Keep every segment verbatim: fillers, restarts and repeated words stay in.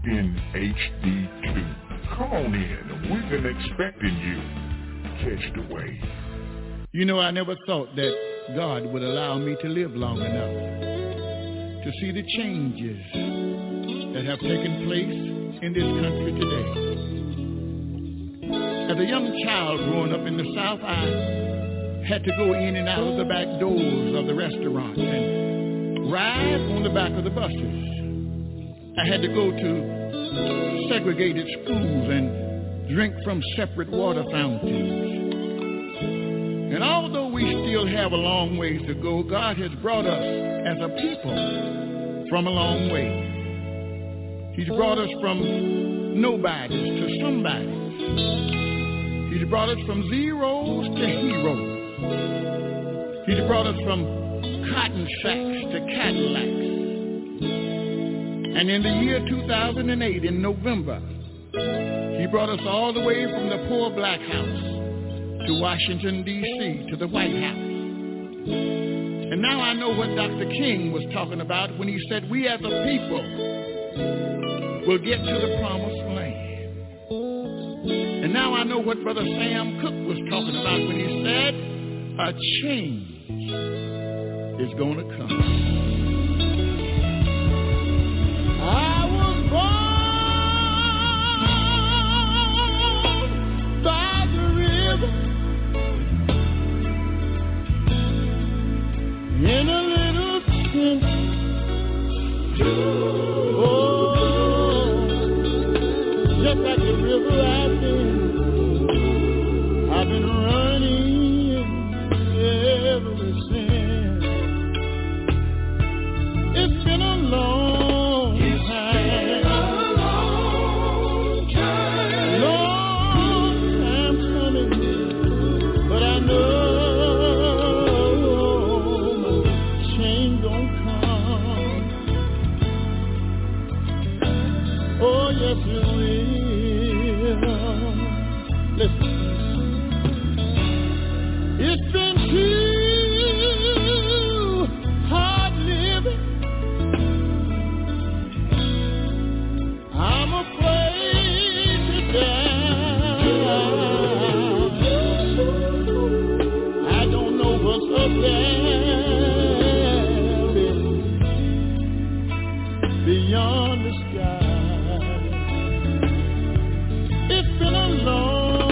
in H D two. Come on in. We've been expecting you. Catch the wave. You know, I never thought that God would allow me to live long enough to see the changes that have taken place in this country today. As a young child growing up in the South, I had to go in and out of the back doors of the restaurants and ride on the back of the buses. I had to go to segregated schools and drink from separate water fountains. And although we still have a long ways to go, God has brought us as a people from a long way. He's brought us from nobodies to somebodies. He's brought us from zeros to heroes. He's brought us from cotton sacks to Cadillacs. And in the year two thousand eight, in November, he brought us all the way from the poor black house to Washington, D C, to the White House. And now I know what Doctor King was talking about when he said we as a people will get to the promised land. And now I know what Brother Sam Cooke was talking about when he said a change is going to come. I was born by the river in a little tent. Just like the river I've been, I've been running ever since. It's been a long time, long time, long time coming, but I know my change gon' come. Oh yes it will. Listen, it's been too hard living. I'm afraid to die. I don't know what's up there beyond the sky. It's been a long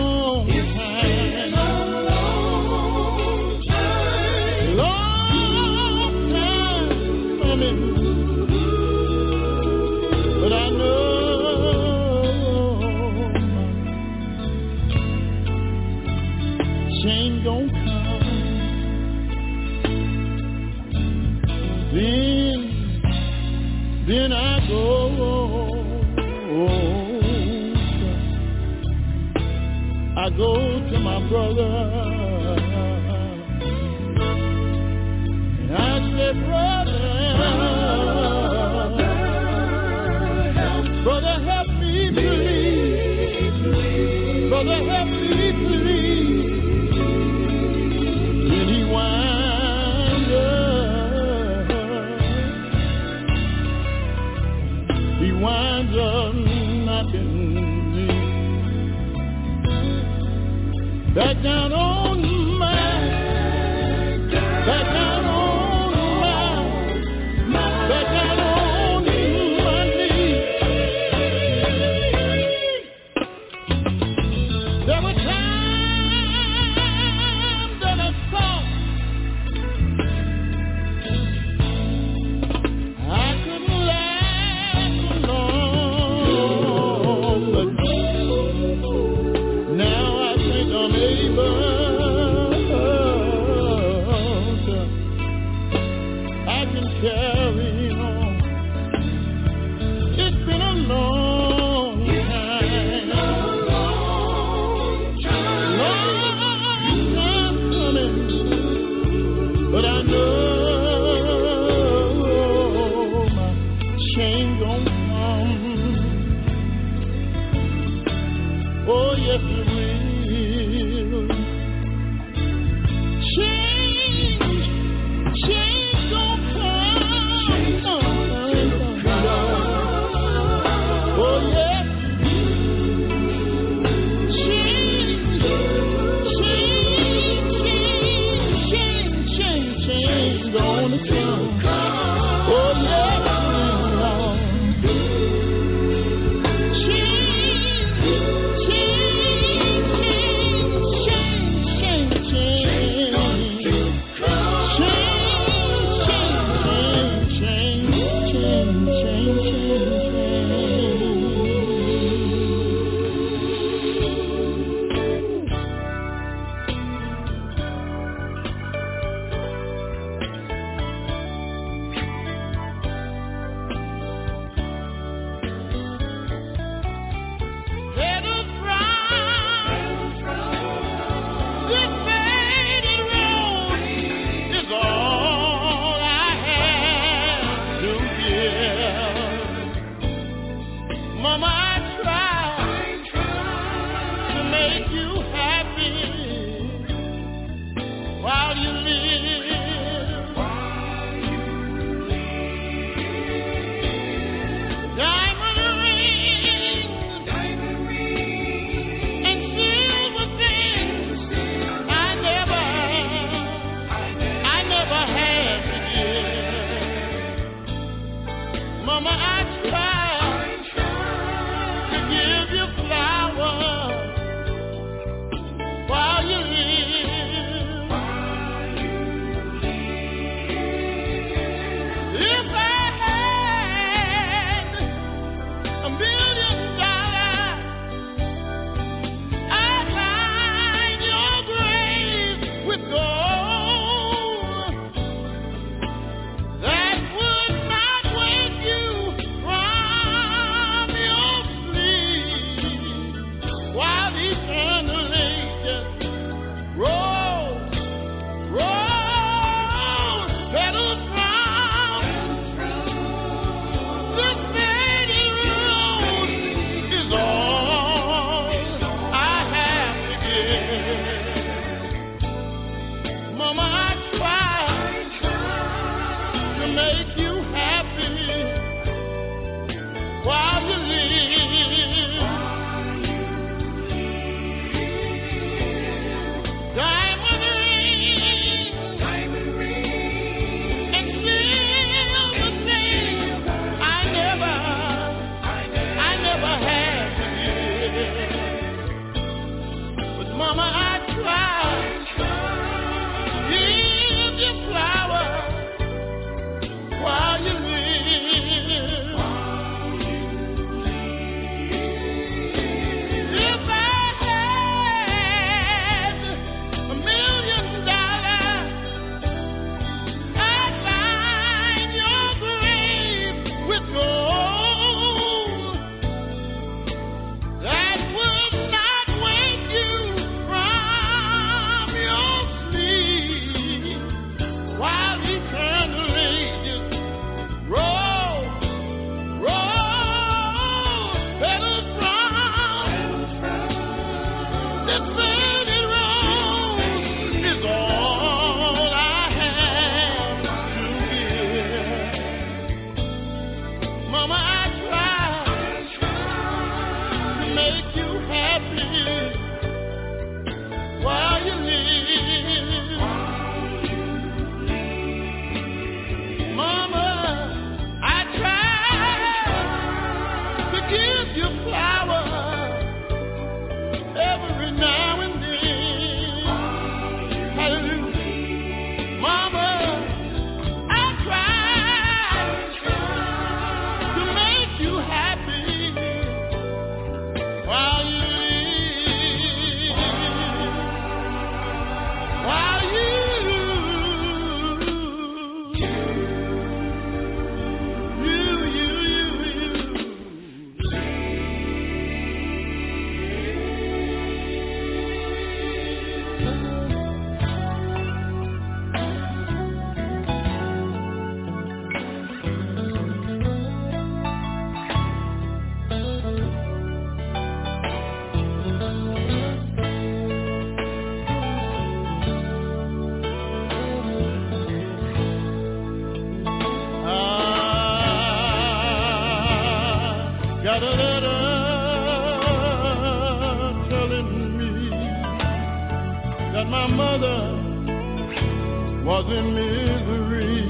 Then I go, I go to my brother, and I say, brother, brother, help me please, brother, help me please. Then he winds up, he winds up knocking me back down on my, back down on my, back down on my knees. There were times that I thought I couldn't last long, but now I think I'm able to, I can carry on. It's been a long time, long time coming, but I know my change gon' come. Oh yes it will. Change, change gon' come. Oh Mama, I try to make you happy while you live. Diamond rings and silver things I never, I never had to give. Mama, I try to give you flowers while you live. If I had a million dollars, I'd line your grave with gold. That would not wake you from your sleep while eternal ages roll, roll, petals from this faded rose is all I have to give. Mama, I try to make you happy while you live. Diamond rings and silver things I never, I never had to give. But Mama, I try to give you flowers while you live. If I had a million dollars, I'd line your grave with gold. That would not wake you from your sleep while eternal ages roll, roll, petals from this faded rose is all I have to give. Mama, I try to make you happy while you live. Mama, I try to give you flowers every now and then. Hallelujah. Mama, I try to make you happy while you live. While you, you, you, you, you. I got a letter telling me that my mother was in misery.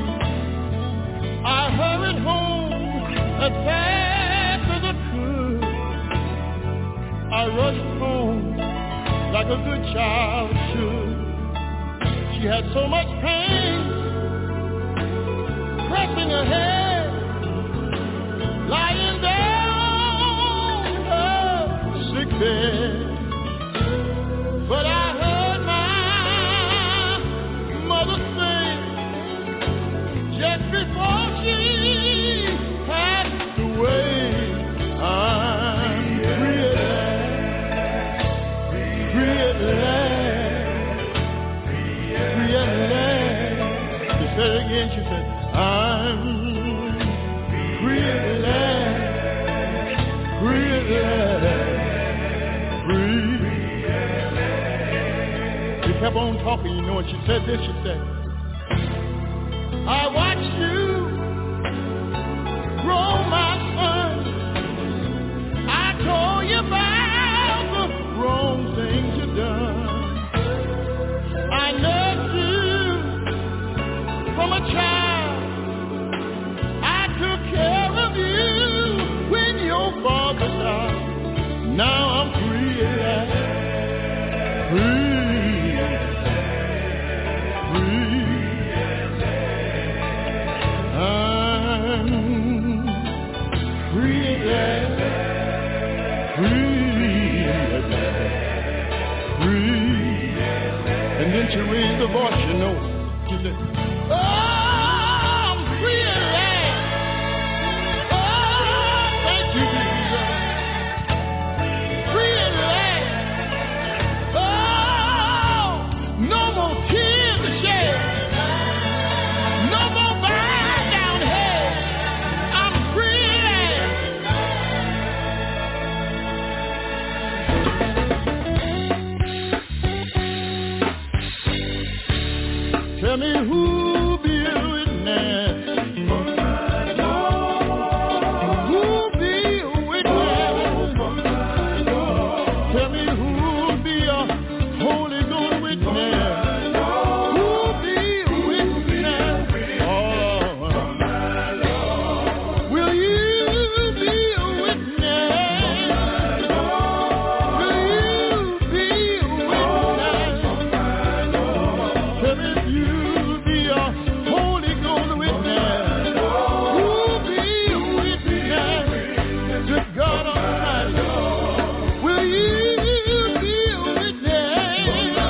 I hurried home as fast as I could. I rushed home like a good child should. She had so much pain pressing her head, lying there on her sick bed. But I heard my mother say, just before she passed away, I'm free at last, free at last, free at last. She said it again, she said, I'm kept on talking, you know, and she said this, she said, I watched you grow, my son. I told you about the wrong things you done. I loved you from a child. I took care of you when your father died. Now I'm free at last. Free. And then she raised the voice, you know. She said, oh, I'm free at last. Oh, thank you, Jesus. Free at last. Oh, no more tears to shed. No more bowed down head. I'm free at last. Tell me who be a witness. Who be a witness? Tell me who be a Holy Ghost witness. Who be a witness? Oh, will you be a witness? Will you be a witness? Tell me if you Holy Ghost witness, who be a witness to God Almighty? Will you be a witness?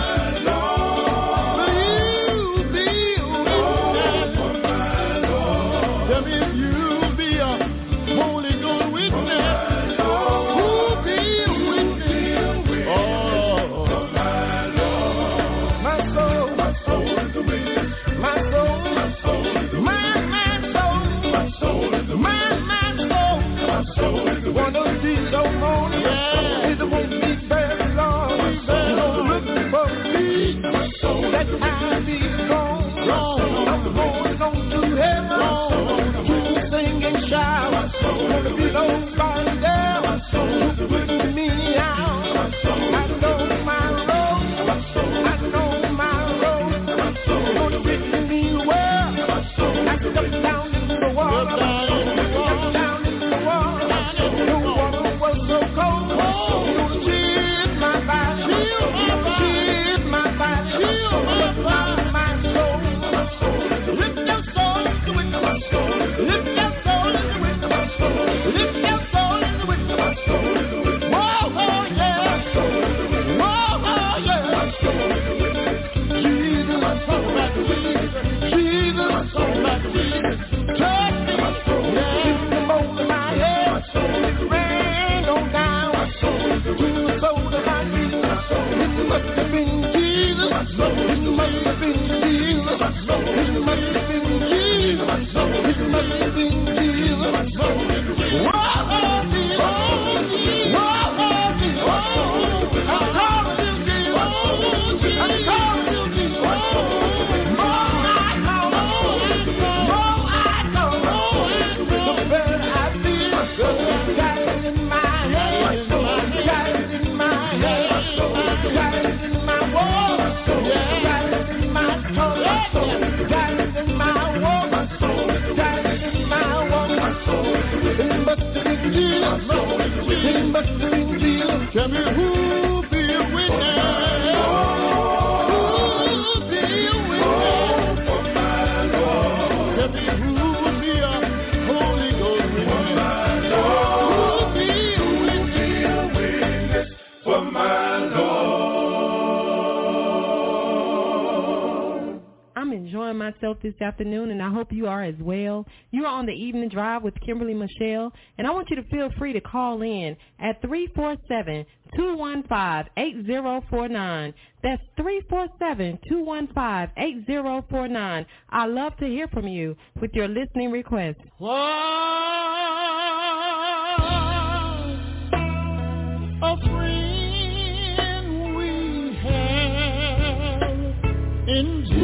Will you be a witness? Tell me if you be a Holy Ghost witness, who be a witness? Oh, my soul, my soul is a witness. My soul, my soul is a my, my soul, my soul is a my, my soul, my soul is a one of these old mornings, yeah. Is the one be very long, be very long, looking for me, my soul, that I be strong, strong, I'm going on to heaven, to sing and shout, my soul, gonna be those body down, my soul, to put me out, my soul, I know my road, my soul, I know my road, my soul, gonna get me well. I can go down in the water, down in the water. The water was so cold, cheers my body, cheers my body, my soul, lift your soul in the wind of my soul, lift your soul in the wind of my soul, lift your soul in the wind of my soul. Whoa, oh yeah, whoa, oh yeah, Jesus, my soul back to Jesus, Jesus, my soul back to Jesus, touch me, my soul, yeah, in the mold of my head, my soul, it ran on down, my soul, to the soul of my feet, my soul, it must have been Jesus, my soul, it must have been Jesus, my soul, it must have been Jesus, my soul, it must have been Jesus, my soul, whoa, oh, Jesus, whoa, oh, Jesus, I'm calling you, Jesus, I'm calling you, Jesus, more I know, more I know, the better I feel, got it in my head, got it in my head, got it in my wall, got it in my tongue, got it in my wall, got it in my wall, it must have been Jesus, it must have been Jesus, tell me who be a witness, who be a witness, tell me who be a Holy Ghost witness, who be a witness for my Lord. I'm enjoying myself this afternoon, and I hope you are as well. You are on the Evening Drive with Kimberly Michelle, and I want you to feel free to call in at three four seven, two one five, eight zero four nine. That's three four seven, two one five, eight zero four nine. I love to hear from you with your listening requests. What a friend we have.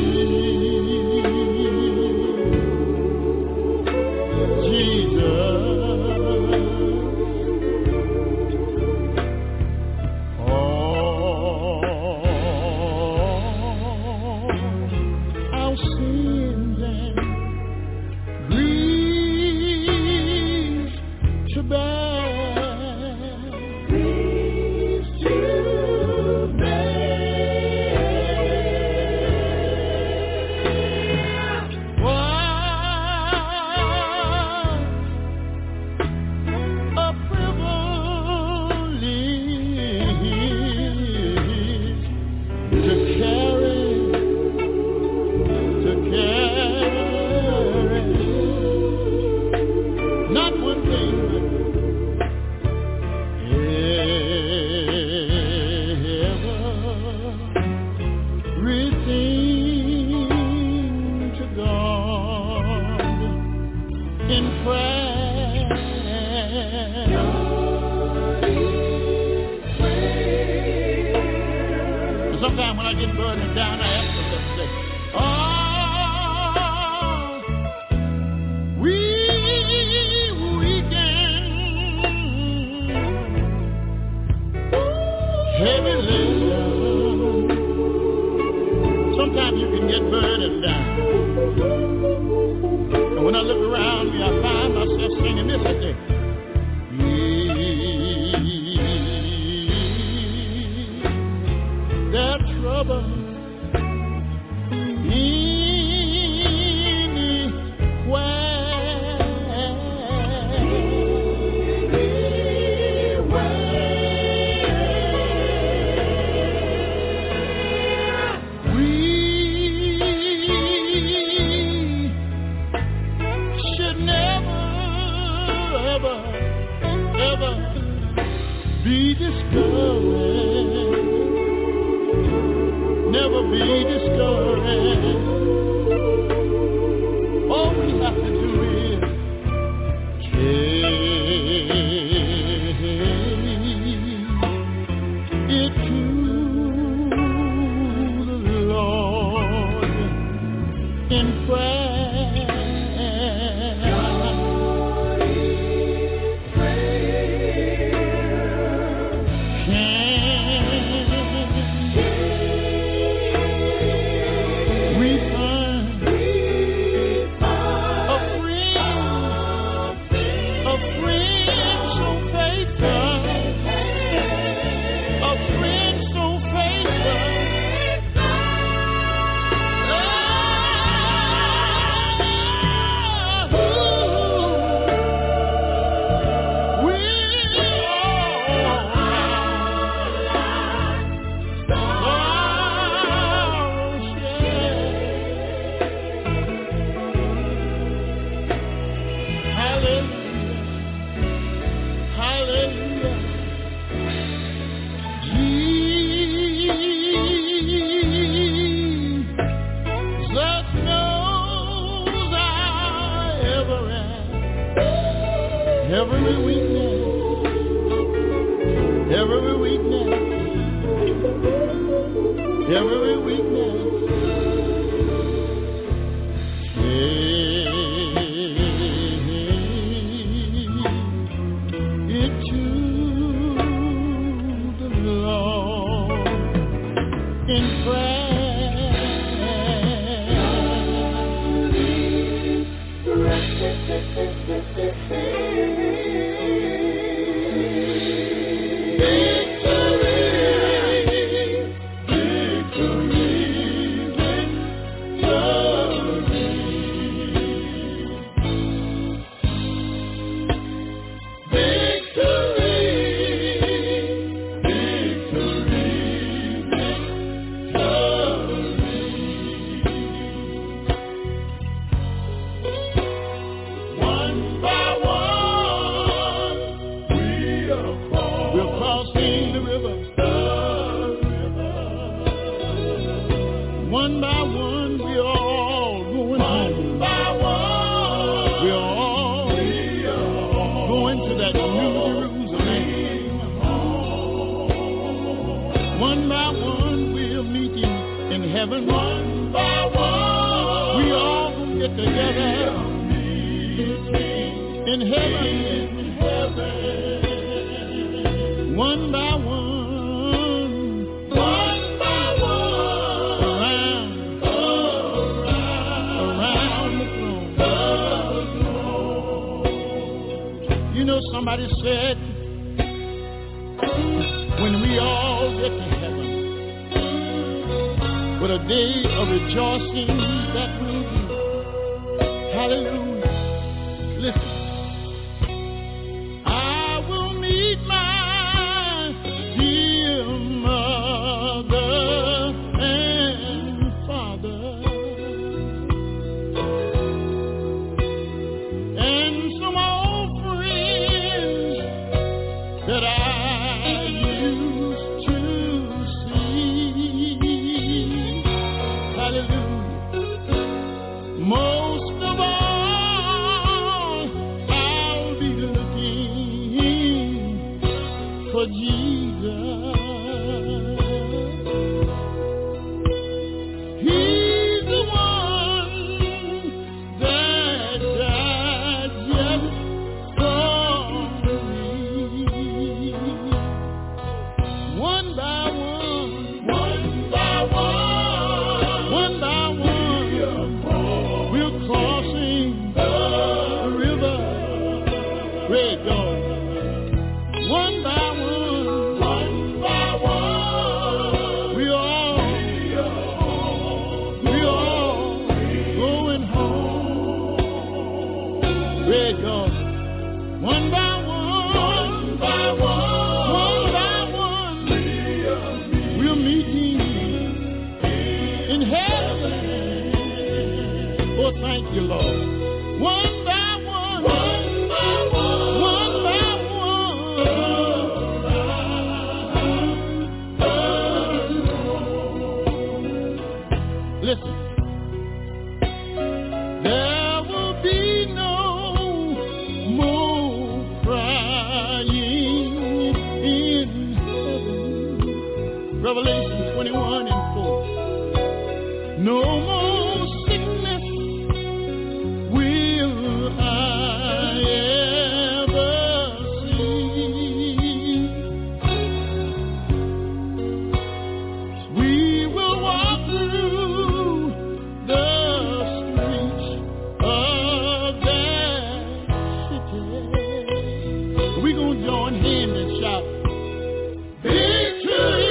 Victory, victory. in heaven, in heaven, one by one, one by one, around, around, around the throne. You know, somebody said, when we all get to heaven, what a day of rejoicing that will be. Hallelujah. Listen. I will meet my dear mother and father and some old friends that I used to see. Hallelujah. Most of all, for Jesus. He's the one that died just for me. One by one, one by one, one by one, we're crossing the river, Red Dog. One by one by one, by one, one by one, we're meeting in heaven. Oh, thank you, Lord. One by one, one by one, one by one. Listen. There will be no Revelation twenty-one and four. No more sickness will I ever see. We will walk through the streets of that city. We're going to join hands and shout, victory!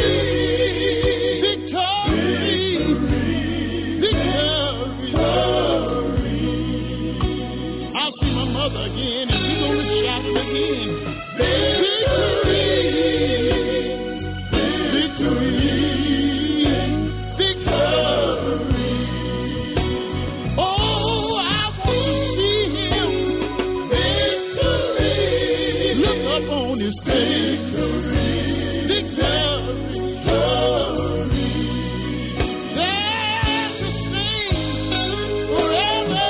Again, and we're going to shout it again. Victory, victory, victory. Oh, I want to see him. Victory. Look up on his face. Victory, victory, victory. There's a sing forever.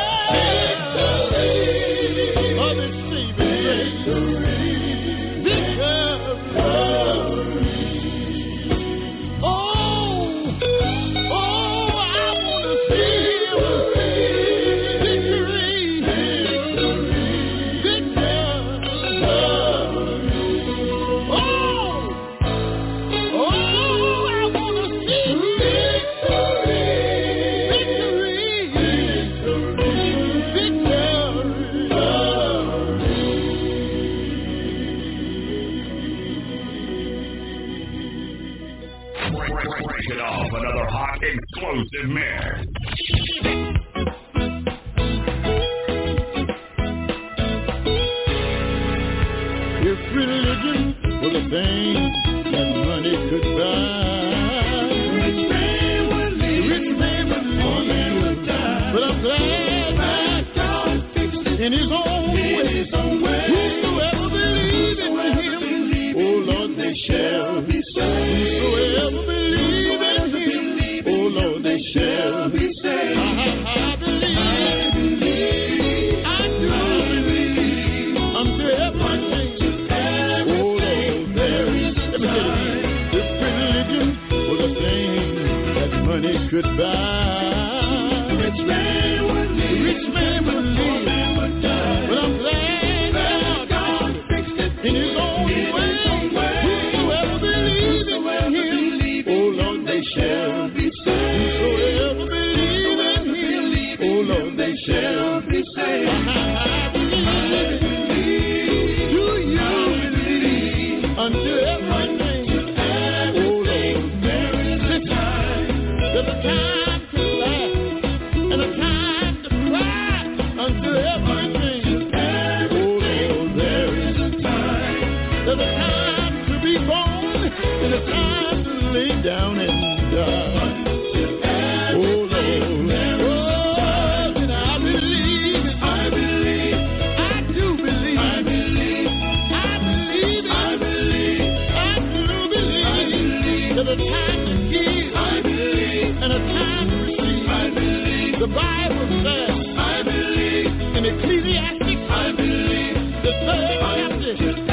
Break it off, another hot explosive mix. If religion was a thing that money could buy, rich man would live, rich man would live, poor man would die. But I'm glad that God fixed it in his own way. Whosoever believes in him, oh Lord, they shall be saved. Whosoever believes in him, oh Lord, they shall be saved. I, I believe, I believe, I do believe unto everything. Money could buy. Rich man would live, rich man would live, but I'm glad unto everything. Oh Lord, there is a time. There's a time to laugh and a time to cry unto everything. Oh Lord, there is a time. There's a time to be born and a time to lay down and die. Oh Lord, oh, and I believe it. I believe. I do believe. I believe. I believe it. I believe. I do believe. I believe. There's a time to give. I believe. And a time to receive. I believe. The Bible says. I believe. In Ecclesiastes. I believe. The third chapter.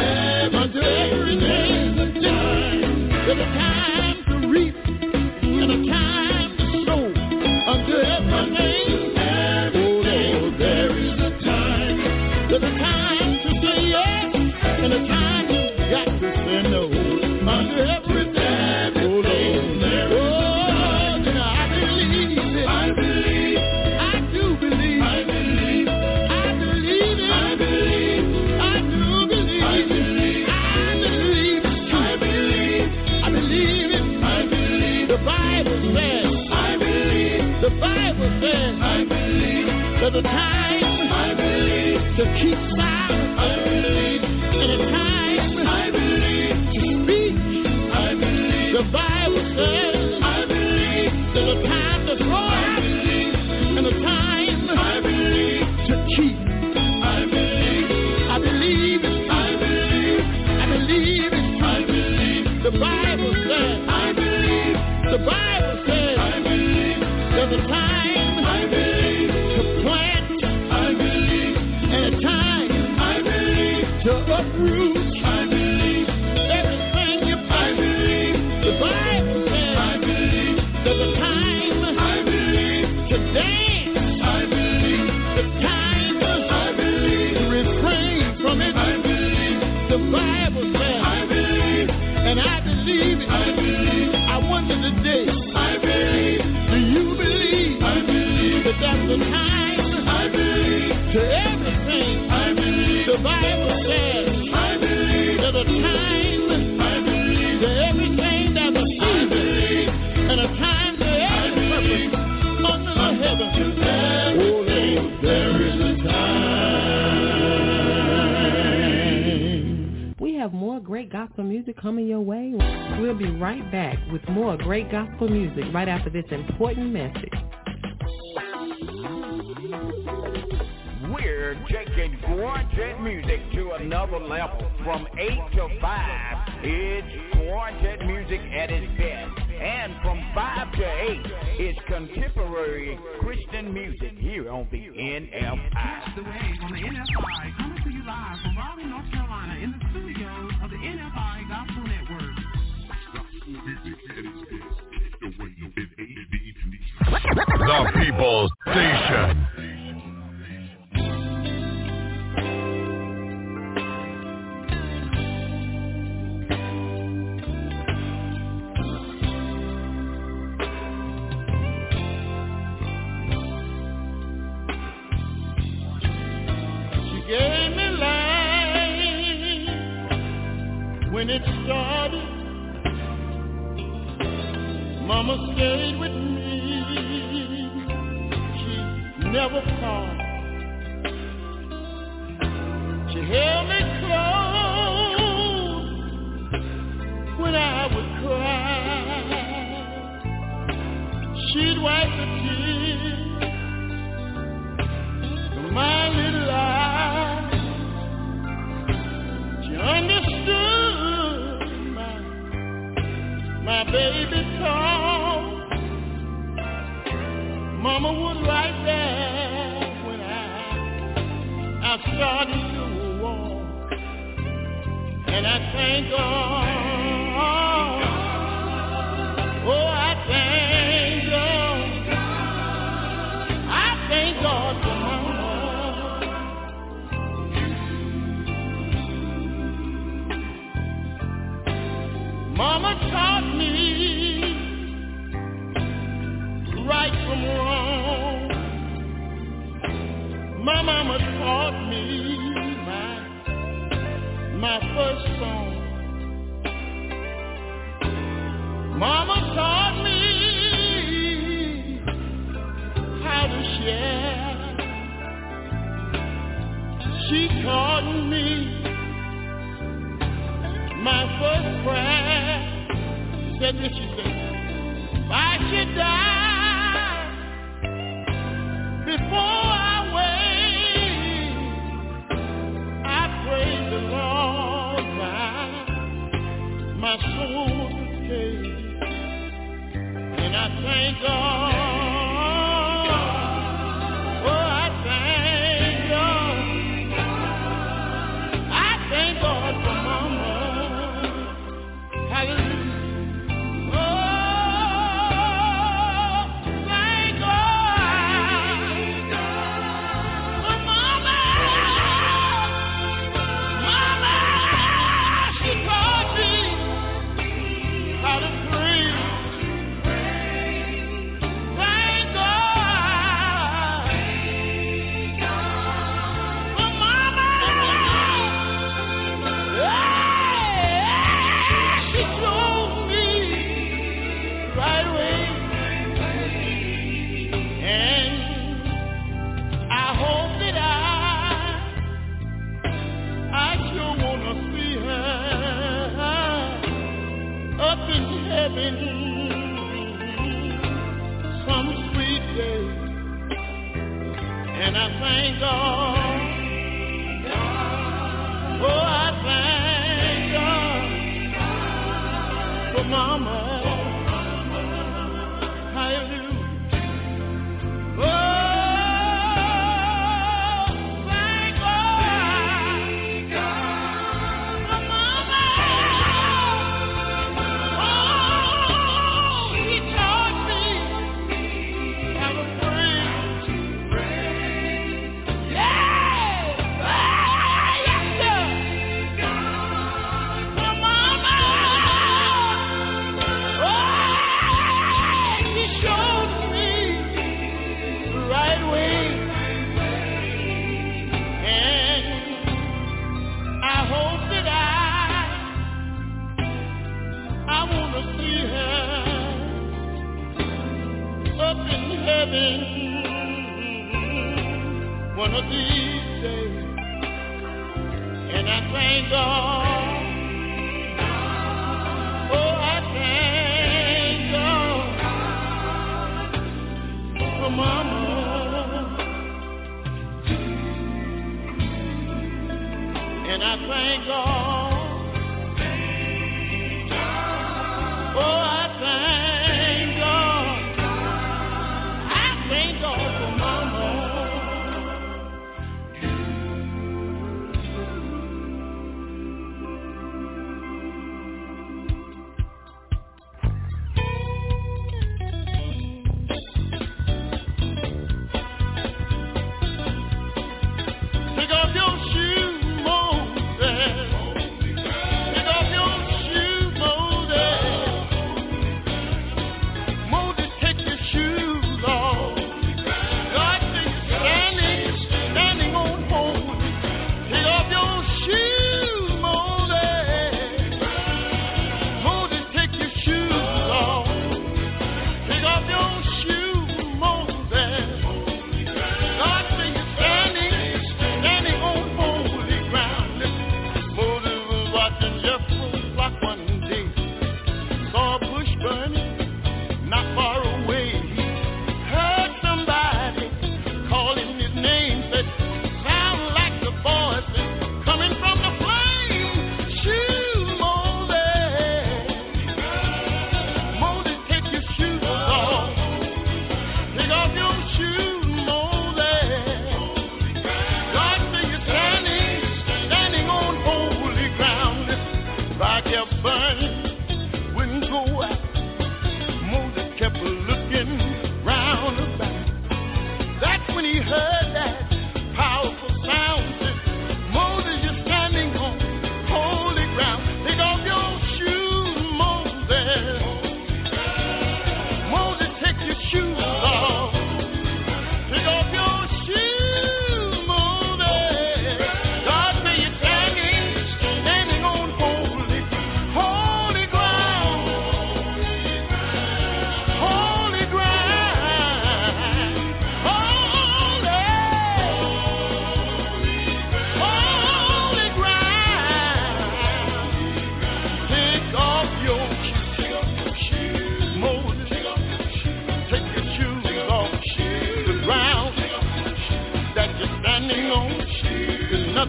Unto everything. There's a time to reap and a time to sow unto everything. Oh Lord, there is a time. There's a time to say yes and a time you got to say no unto everything. Oh Lord, oh, and I believe it. I believe. I do believe. I believe. I believe it. I believe. I do believe. I believe. I believe it's true. I believe. I believe it. I believe. The Bible says. I believe. The Bible says. I believe. There's a time. I believe. To keep silent. I believe. And a time. I believe. To speak. I believe. The Bible says. I believe. There's a time to throw out. And a time. I believe. To keep. I believe. I believe it. I believe. I believe it. I believe. The Bible says. I believe. The Bible says. I believe. There's a time. I believe. To plant. I believe. And a time. I believe. To uproot. I believe. Everything you I believe. The Bible says. I believe. There's a time. I believe. To dance. I believe. The time. I believe. To refrain from it. I believe. The Bible says. I believe. And I believe it. I believe. I wonder today. I believe. Do you believe? I believe. That that's the time. I believe. To everything. I believe. The Bible says. I believe. There's a time. I believe. To everything there's a season. And a time to every purpose under the heaven. Oh Lord, there is a time. We have more great gospel music coming your way. We'll be right back with more great gospel music right after this important message. We're taking Quartet music to another level. From eight to five, it's Quartet music at its best. And from five to eight, it's contemporary Christian music here on the N F I. Catch the wave on the N F I, coming to you live from Raleigh, North Carolina, in the studios of the N F I Gospel Network. The People's Station. When it started, Mama stayed with me. She never fought. She held me close when I would cry. She'd wipe the tears from my little eyes. She understood my baby talk. Mama was right there when I I started to walk, and I thank God. Oh, I thank God. I thank God for Mama. Mama taught me right from wrong. My mama taught me my my first song. Mama taught me how to share. She taught me my first prayer. Said this, she said, if I should die before I wake, I pray the Lord my, my soul to take. And I thank God. Oh, I thank God. I thank God for Mama. Hallelujah. And I thank God. Oh, I thank God for Mama. Hallelujah. Oh, thank God for Mama. Oh, He taught me how to pray. One of these days, and I thank God. Oh, I thank God for Mama. And I thank God. Oh, I thank God. I thank God for Mama. Hold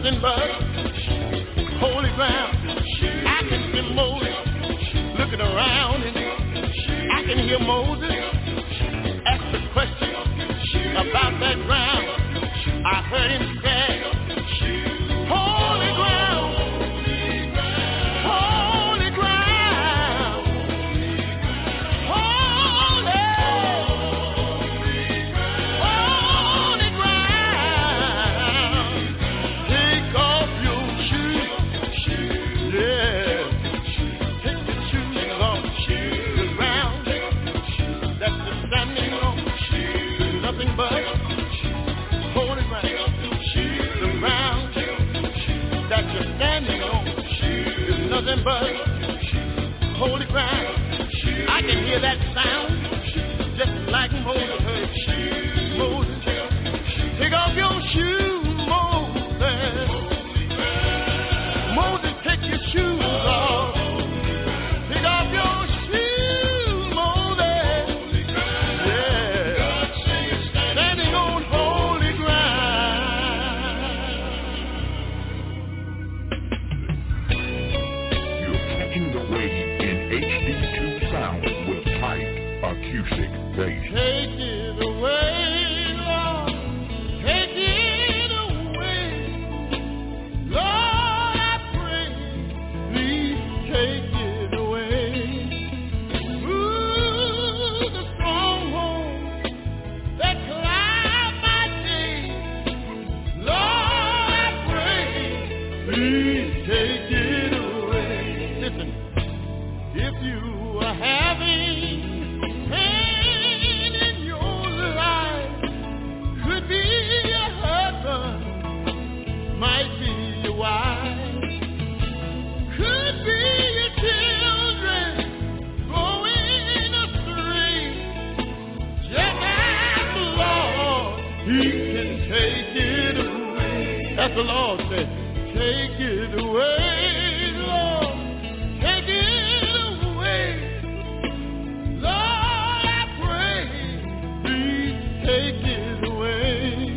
nothing but holy ground. I can see Moses looking around, and I can hear Moses ask the question about that ground. I heard him say, holy ground, holy ground, holy, holy ground. Take off your shoes, yeah. Take your shoes off the ground that you're standing on. There's nothing but holy ground. The ground that you're standing on is nothing but holy ground. I can hear that sound just like Moses heard. Moses, take off your shoes, Moses. Moses, take your shoes off. Take off your shoes, Moses. Yeah, standing on holy ground. You're catching the wave in H D two sound with tight acoustic bass. Take it away, Lord. Take it away. Lord, I pray, please take it away. Ooh, the stronghold that cloud my day. Lord, I pray, please take it away. Listen, if you are having pain in your life, could be your husband, might be your wife, could be your children going astray. Just ask the Lord, He can take it away. That's the Lord said. Take it away, Lord. Take it away. Lord, I pray, please take it away.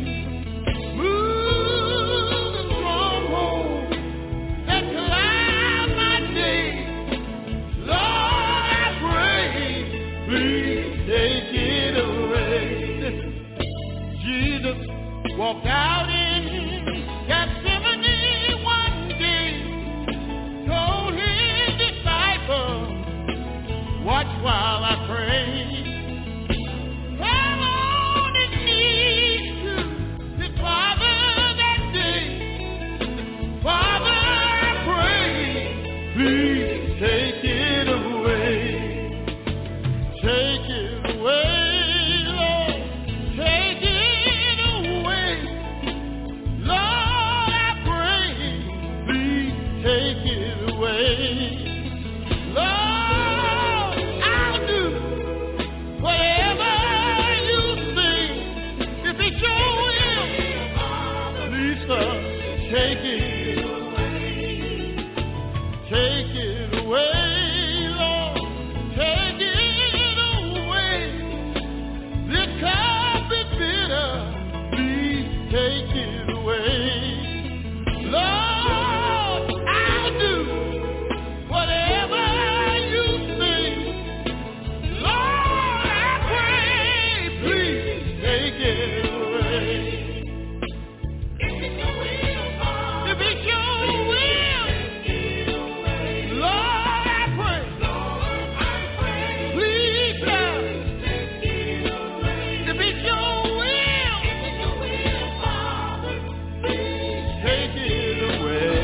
Move the stronghold that cloud my day. Lord, I pray, please take it away. Listen, Jesus walked out in Gethsemane one day, told his disciples, watch while I pray. Fell on his knees to his Father that day. Father, I pray, please take it away. Take it away, Lord. Take it away. Lord, I pray, please take it away. Lord, I'll do whatever you say. If it's your will, please, sir, take it away. Take it away, Lord. Take it away. This cup is bitter. Please take it away. Lord, I'll do whatever you say. Lord, I pray, please take it away. If it's your will, Lord. If it's your will, Lord, I pray. Lord, I pray. Please, sir. Take it away. If it's your will, if it's your will, Father, please take it away.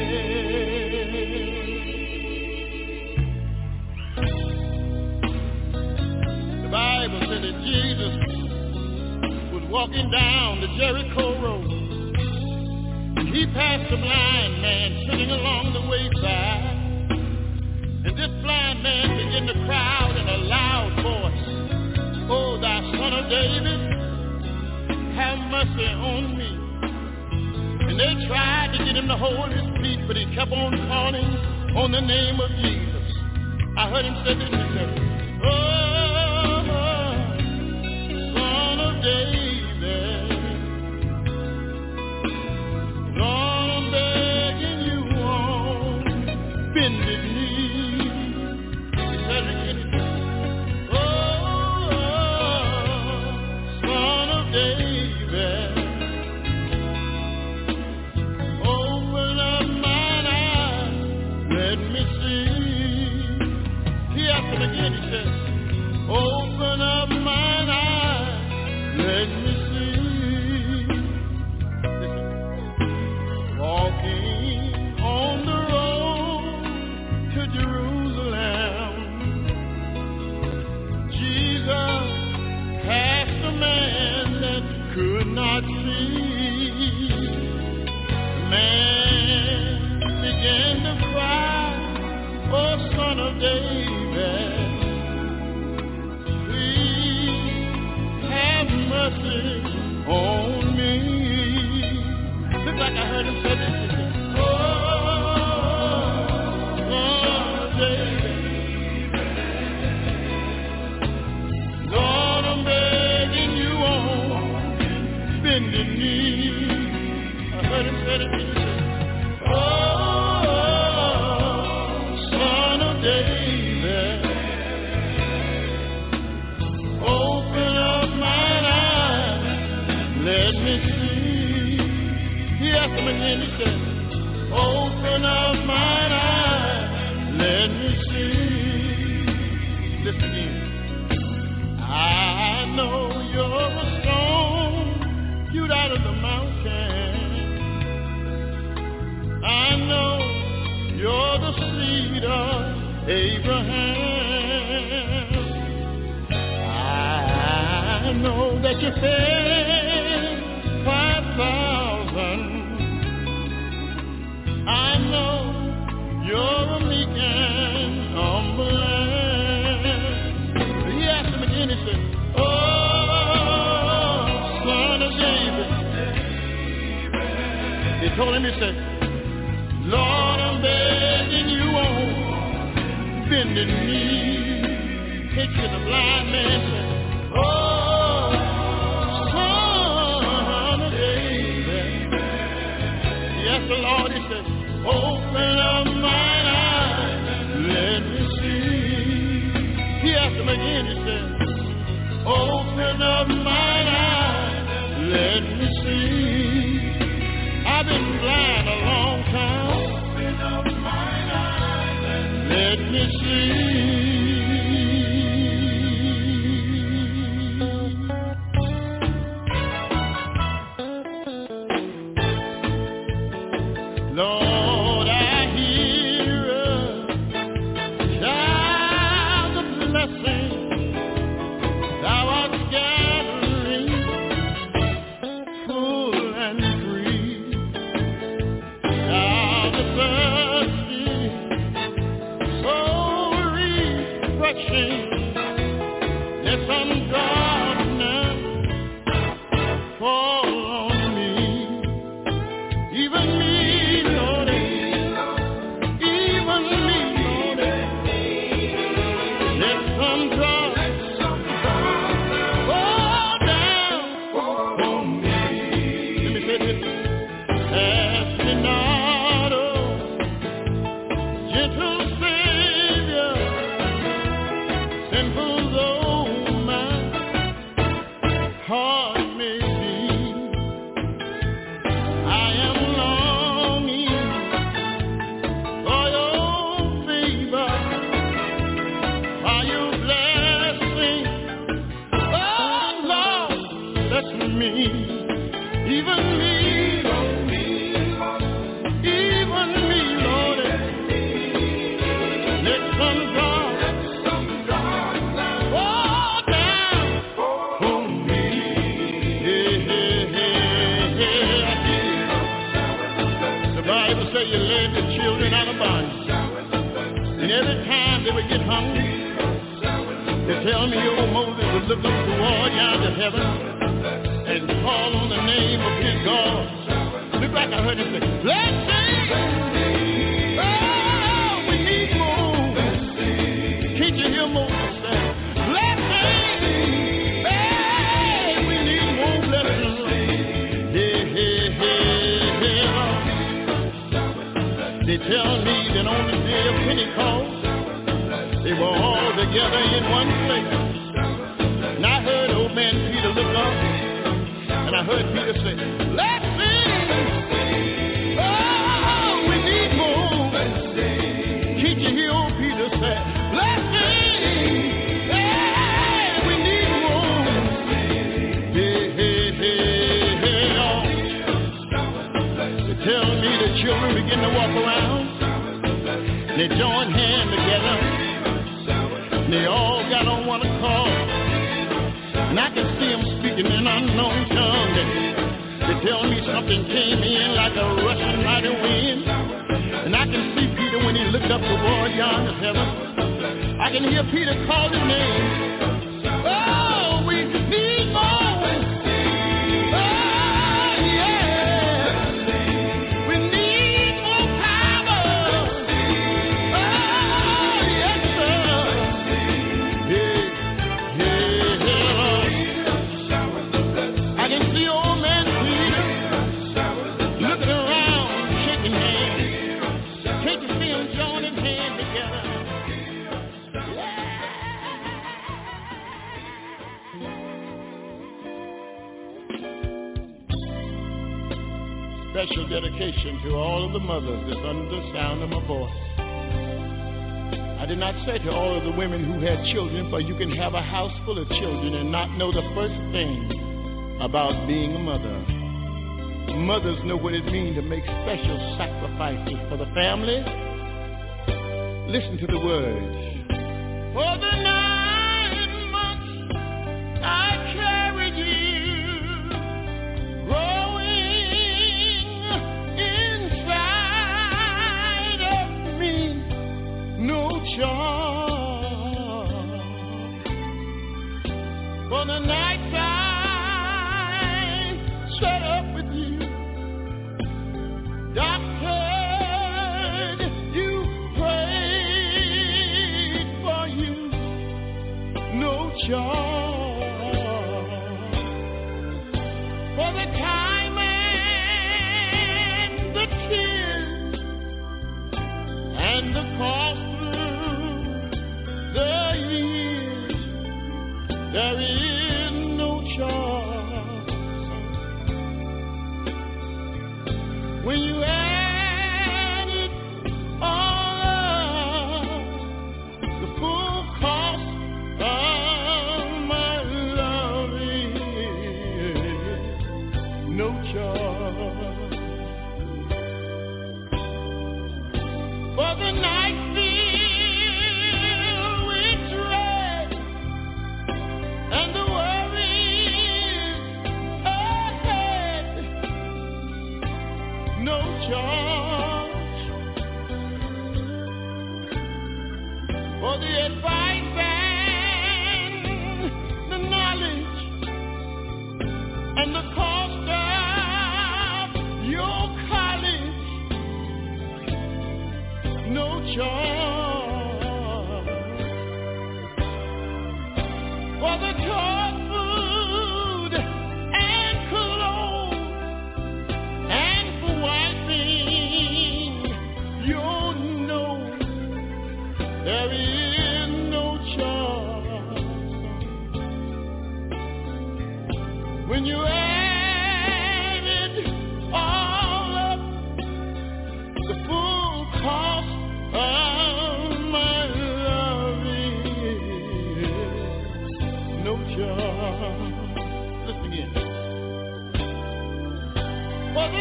The Bible said that Jesus was walking down the Jericho road, and he passed a blind man sitting along the wayside. And this blind man began to cry out in a loud voice, "Oh, thou son of David, have mercy on me." And they tried to get him to hold his feet, but he kept on calling on the name of Jesus. I heard him say this, he said, "Oh, son of David, Lord, bended knee. Said again, oh, Son of David, open up mine eyes, let me see. He asked him again, he said, open up mine eyes, let me see. Listen. Walking on the road to Jerusalem, Jesus passed a man that could not see. The man began to cry, oh, Son of David, mercy on me. Looks like I heard him say this. Oh, Son of David, Lord, I'm begging you on bended knee. I heard him say this. Oh, Son of David, open up my let me see. He asked him again, he said, open up mine eyes, let me see. Listen again. I know you're a stone hewed out of the mountain. I know you're the seed of Abraham. I know that you fed five thousand. I know you're a meek and humble lamb. He asked him again, he said, oh, Son of David. He told him, he said, Lord, I'm begging you on bended knee. Picture the blind man said, oh, Son of David. Yes, the Lord, he said, open up mine eyes, let me see. He asked him again, he said, open up mine eyes, let me see. I've been blind a long time. Open up mine eyes, let me see. Lord, I hear a shout of blessing. Thou art gathering full and free. Thou the thirsty, so refreshing. Let some darkness fall on me, even me. Tell me, oh, Moses would look up toward yonder heaven and call on the name of his God. Look like I heard him say, let's sing! Oh, we need more. Can't you hear Moses say, let's sing! Hey, we need more blessings. Hey, hey, hey, hey. They tell me that on the day of They were all together in one place. And I heard old man Peter look up, and I heard Peter say, let's sing. Oh, we need more. Can't you hear old Peter say, let's sing. Yeah, we need more. Hey, hey, hey, hey, oh. They tell me the children begin to walk around. They join hands together. They all got on one accord. And I can see them speaking in unknown tongue. They, they tell me something came in like a rushing mighty wind. And I can see Peter when he looked up toward yonder heaven. I can hear Peter call his name. Oh, we need more. Special dedication to all of the mothers that's under the sound of my voice. I did not say to all of the women who had children, for you can have a house full of children and not know the first thing about being a mother. Mothers know what it means to make special sacrifices for the family. Listen to the words. For the nine months I carried you, growing no charge. For the night I set up with you, doctored you, prayed for you, no charge. For the time and the tears and the cost, there is no charge. When you add it all up, the full cost of my love is no charge. For the night and the worries ahead, no charge. For the advice and the knowledge and the cost of your college, no charge. For the toy food and clothes, and for wiping your nose, there is no charge. When you add it all up, the full cost of my love is no charge. Listen again. For the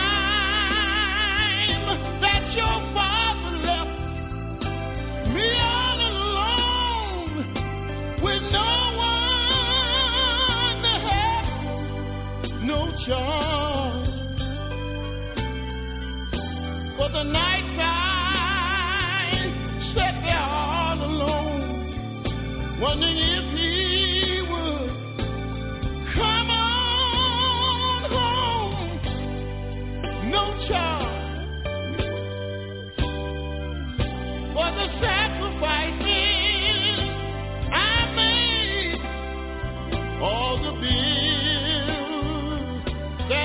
time that your father left me all alone with no one to help, no charge. For the night I sat there all alone, wondering if he come on home, no charge. For the sacrifices I made, all the bills that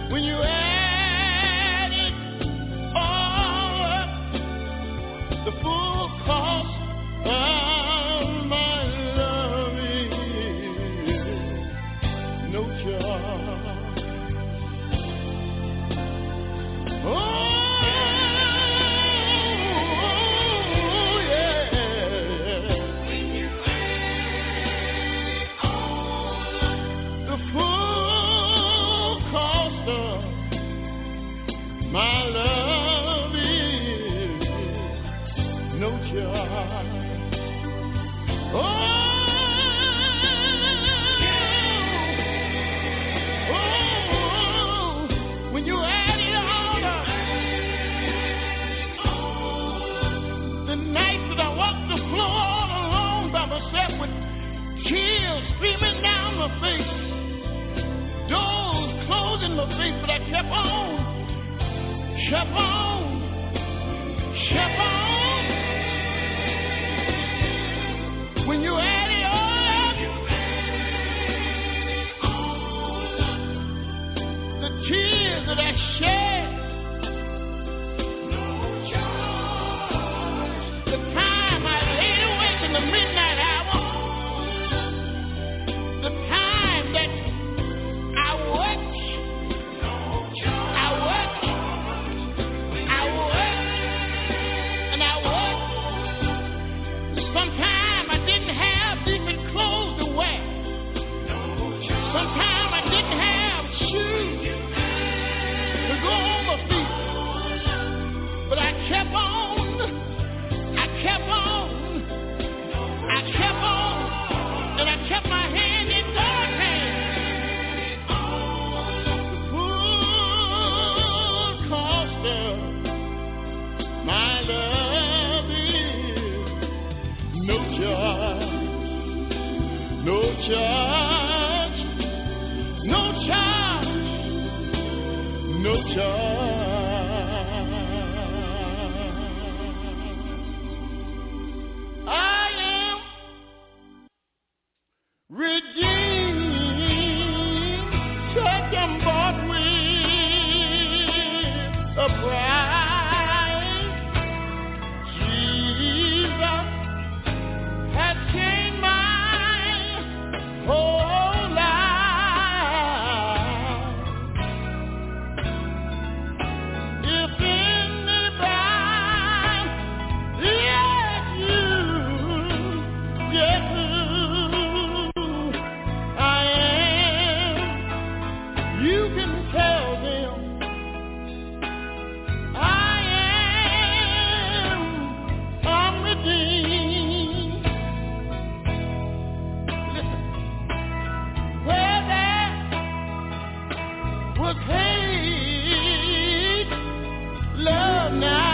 when you add it all up, the full cost of my love is no charge. Oh, yeah. When you add all up, the full cost of my love is no charge. Oh, oh, when you add it all up, the night that I walked the floor all alone by myself with tears streaming down my face, doors closing my face, but I kept on, kept on, kept on. When you add it all up, the tears that I shed, the time I laid awake in the midnight hour, the time that I worked, I worked, I worked, and I worked. Sometimes I didn't have decent clothes to wear. Sometimes I didn't have shoes to go on my feet. But I kept on, I kept on, I kept on, and I kept my hand in God's hand. The full cost of my love is no charge, no charge, no charge, no charge. I am redeemed, such and bought with a price. Jesus has changed my whole life. If anybody asks you just who I am, you can tell them I am, I'm redeemed. Listen, where there was hate, love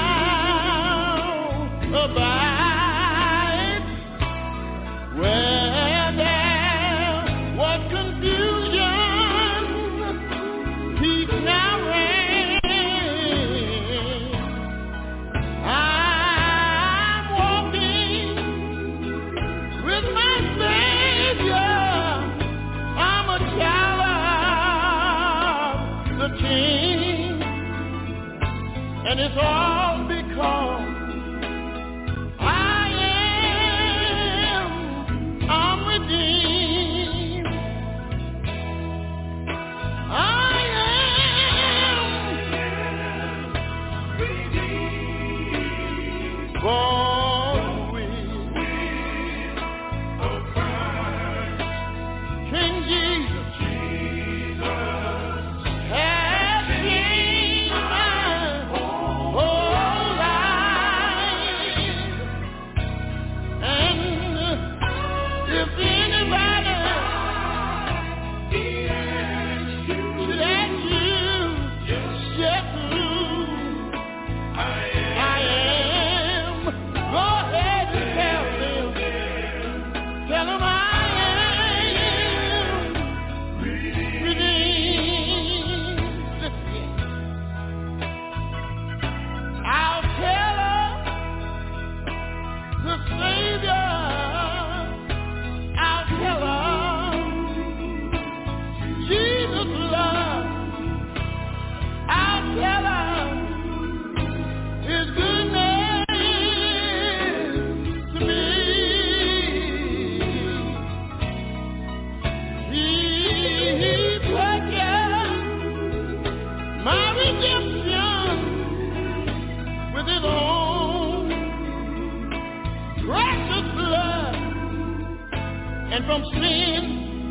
now abides. Where there was confusion, peace now reigns. I'm walking with my Savior. I'm a child of the King, and it's all because I am, I'm redeemed. I am redeemed. Born with King Jesus has changed my whole life. and from sin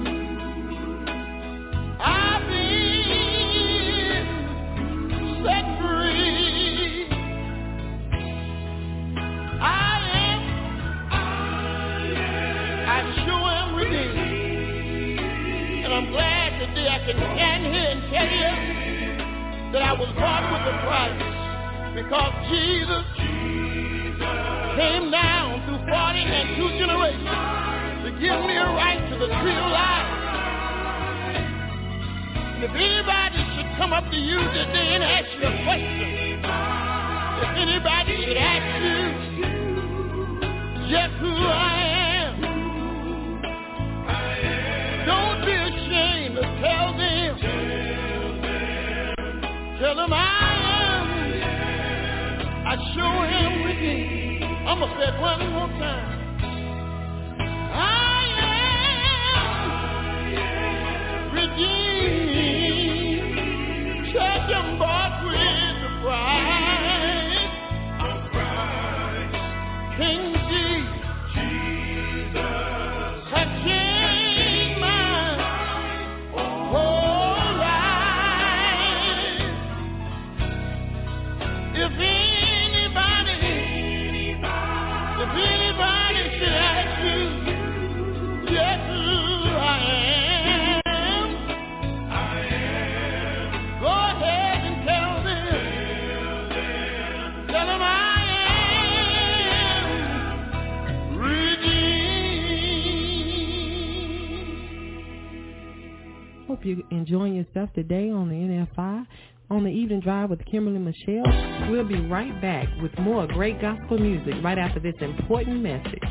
I've been set free. I am, I sure am redeemed. And I'm glad today I can stand here and tell you that I was bought with a price, because Jesus came down through forty and two generations to give me a right to the tree of life. And if anybody should come up to you today and ask you a question, if anybody should ask you just who I am, don't be ashamed to tell them. Tell them I am. I sure am redeemed. I'm going to say it one more time. I am redeemed. Church, I'm bought with the price. King Jesus has changed my whole life. If anybody, if anybody should ask you just who I am, I am. Go ahead and tell them, tell them I am redeemed. Hope you're enjoying yourself today on the N F I. On the Evening Drive with Kimberly Michelle. We'll be right back with more great gospel music right after this important message.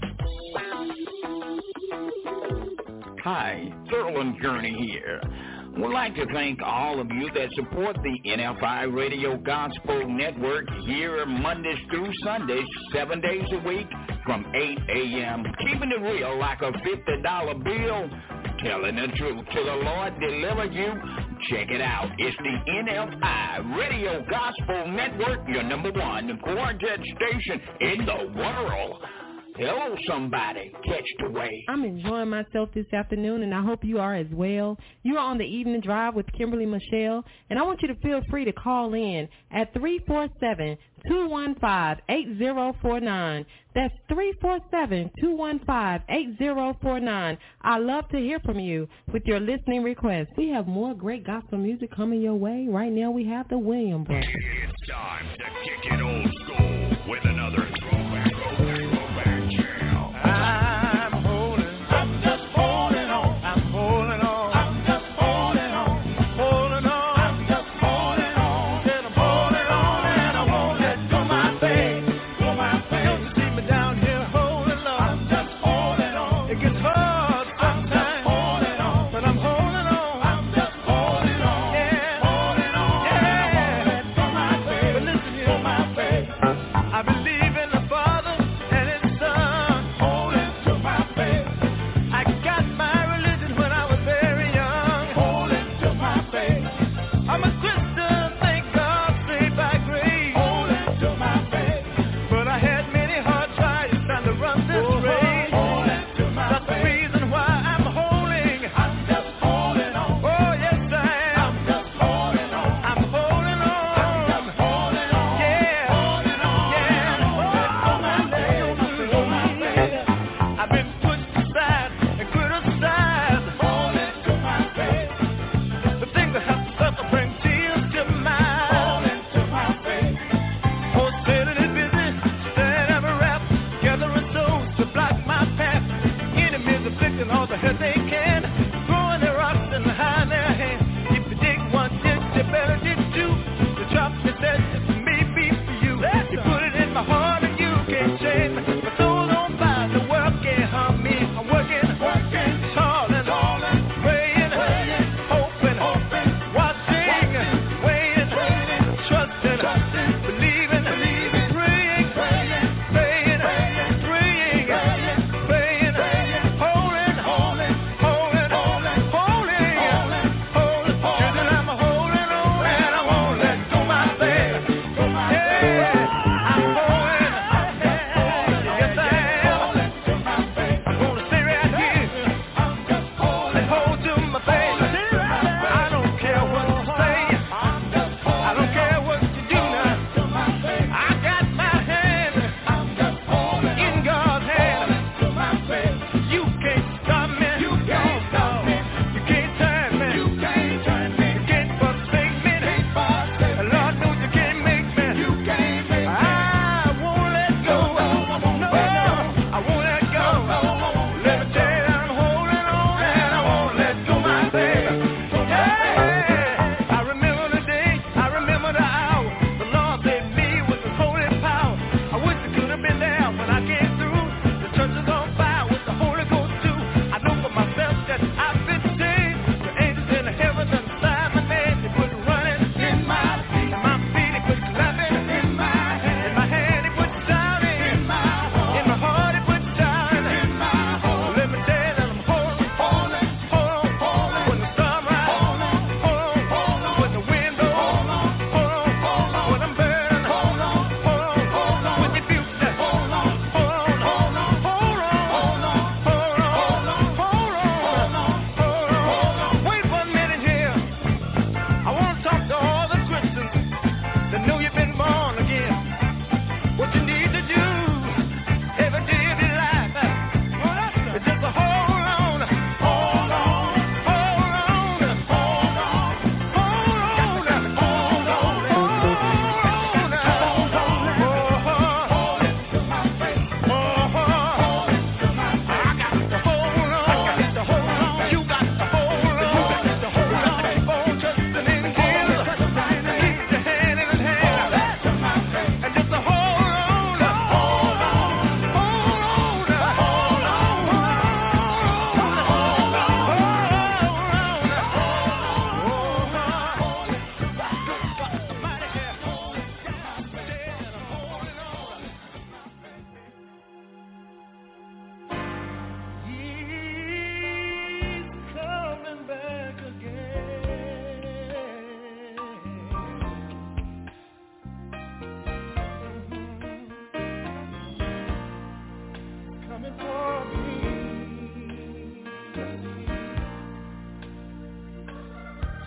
Hi, Thurland Journey here. We'd like to thank all of you that support the N F I Radio Gospel Network here Mondays through Sundays, seven days a week from eight a.m. Keeping it real like a fifty dollar bill. Telling the truth till the Lord deliver you. Check it out. It's the N F I Radio Gospel Network, your number one quartet station in the world. Hello, somebody. Catch the wave. I'm enjoying myself this afternoon, and I hope you are as well. You are on the Evening Drive with Kimberly Michelle, and I want you to feel free to call in at three four seven, two one five, eight zero four nine. That's three four seven, two one five, eight zero four nine. I love to hear from you with your listening requests. We have more great gospel music coming your way. Right now we have the Williams Brothers. It's time to kick it old school with another throwback, throwback, throwback jam. I'm holding, I'm just holding on, I'm holding on, I'm just holding on, holding on, I'm just holding on, and I'm holding on, and I won't let go my faith, go my faith. Don't see me down here holding on, I'm just holding on. It gets hard sometimes, holding on, but I'm holding on, I'm just holding on, yeah, holding on, yeah, and I won't let go my faith. But listen here, go my faith. I believe in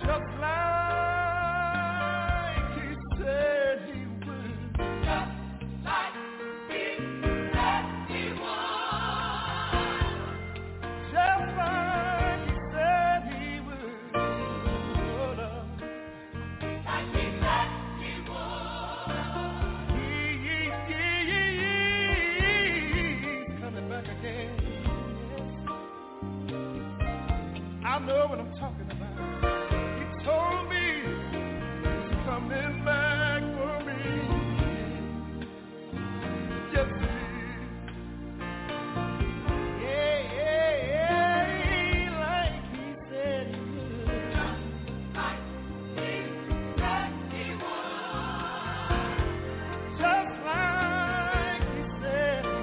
just like he said he would. Just like he said he would. Just like he said he would. Like he said he would. He, he, he, he, he's coming back again. I know what I'm talking about. He told me he's coming back for me. Yes, he is. Yeah, yeah, yeah, like he said he would. Just like he said he would. Just like he said he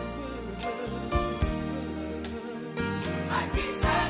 would. Like he said.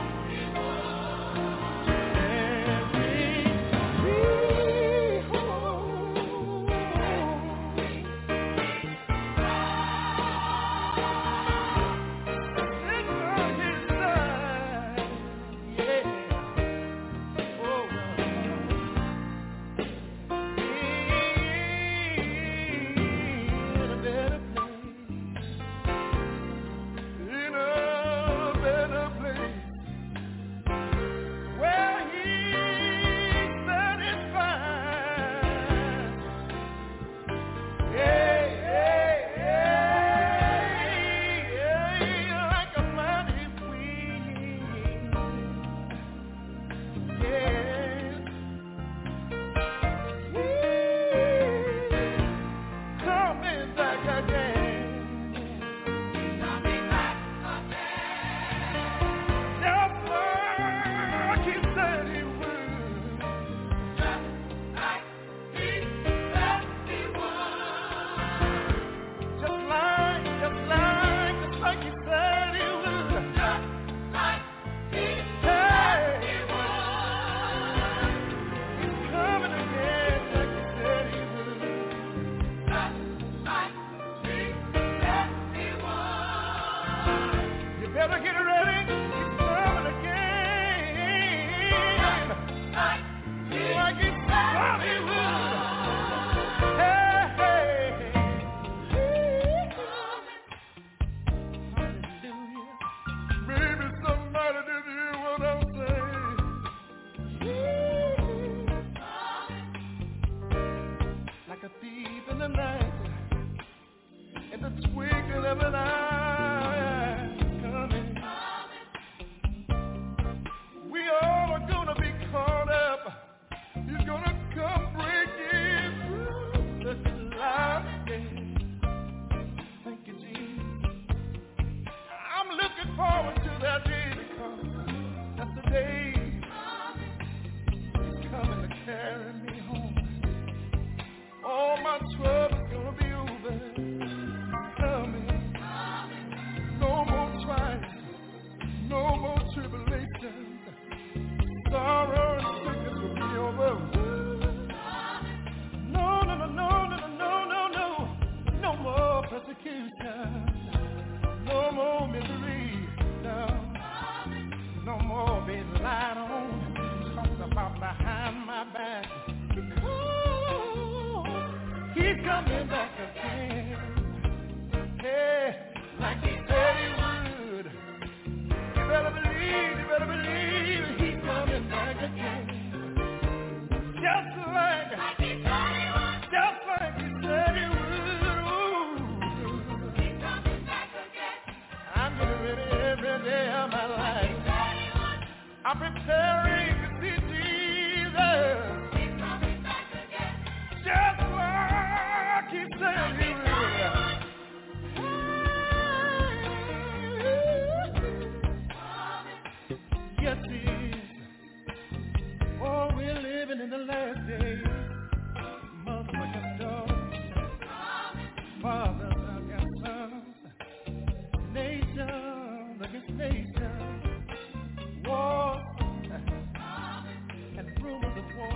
Nation, war, and rumors of war.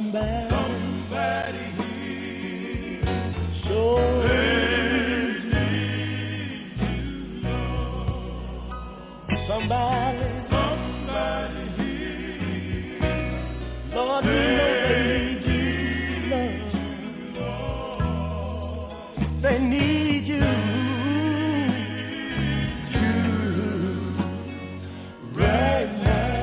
somebody, somebody here. So somebody, somebody here. Lord, you know they need you, Lord. They need you, you right now.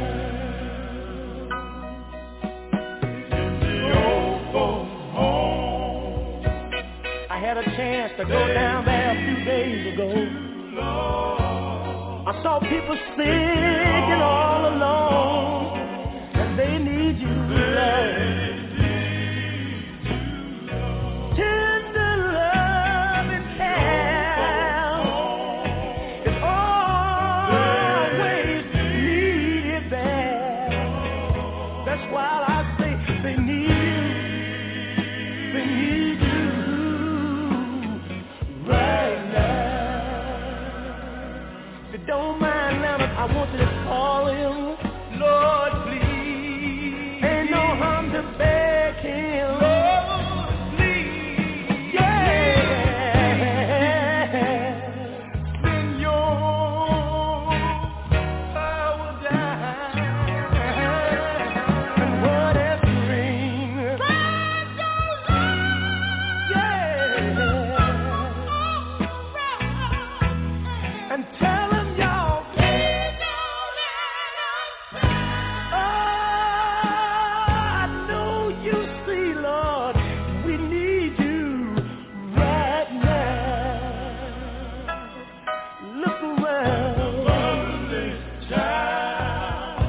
In the old folks' home, I had a chance to go down there a few days ago. Lord, I saw people sick and all alone, and they need you, Lord. Tender love and care is always needed there. That's why I say they need you, they need you right now. If you don't mind, Leonard, I want you to call him, Lord, please. Ain't no harm to beg him, Lord, please. Yeah. send your power down. And what is green? Yeah. And tell him y'all. Oh, I know you see, Lord, we need you right now. Look around. Motherless child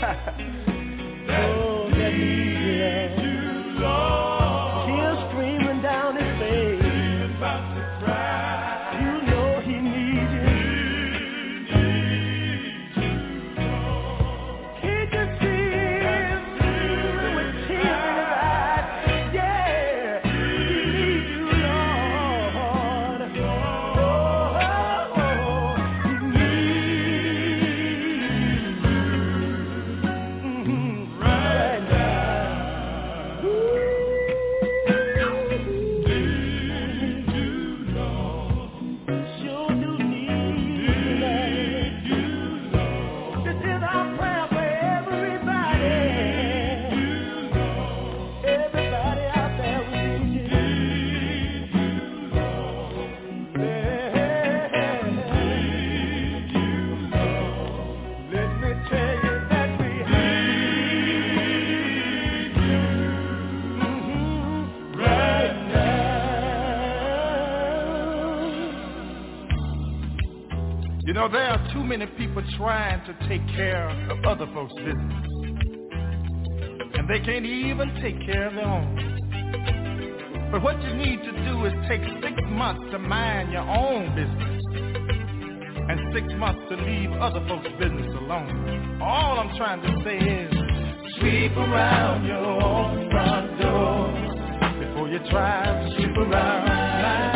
Oh, that needs you. you, Lord, Tears streaming down his face. about to cry. You know he needs you. Can't you see him with tears in his eyes? Yeah, he needs you, Lord. Oh, oh, he needs you. Mhm. Right now. Sure do need you. This is our prayer for everybody. Everybody out there we need you. Let me tell you that we need you right now. You know, there are too many people trying to take care of other folks' business, and they can't even take care of their own. But what you need to do is take six months to mind your own business, and six months to leave other folks' business alone. All I'm trying to say is, sweep around your own front door before you try to sweep around mine.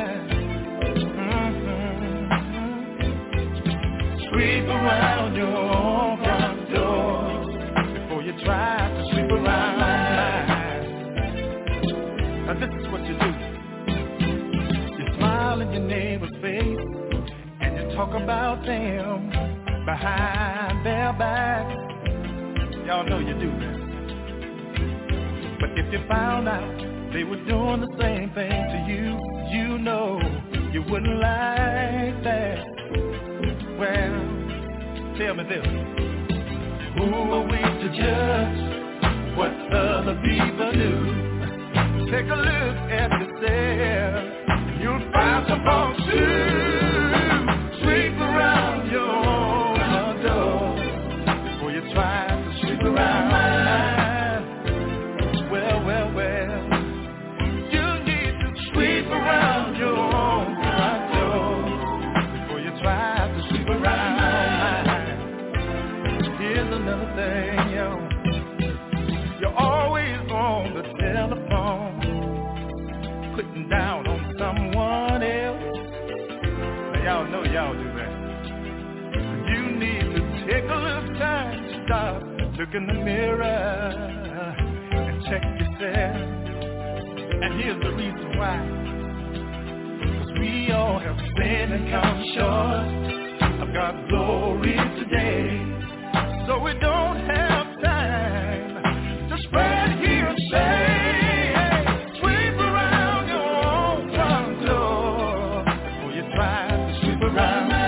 Sweep around your own front door before you try to sweep around mine. Now this is what you do. You smile in your neighbor's face and you talk about them behind their back. Y'all know you do that. But if you found out they were doing the same thing to you, you know you wouldn't like that. Well, tell me this. Who are we to judge what other people do? Take a look at yourself and you'll find some folks too. Sweep around your own door before you try to sweep around mine. Well, well, well, you need to sweep around your own front door before you try to sweep around mine. Here's another thing, yo. You're always on the telephone, putting down on someone else. Now y'all know y'all do that. You need to take a little time to stop, look in the mirror, and check yourself. And here's the reason why. Because we all have sinned and come short of God's glory today. So we don't have time to spread hearsay. Sweep around your own front door before you try to sweep around mine.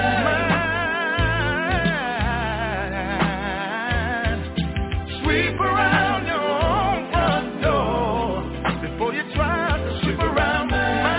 Sweep around your own front door before you try to sweep around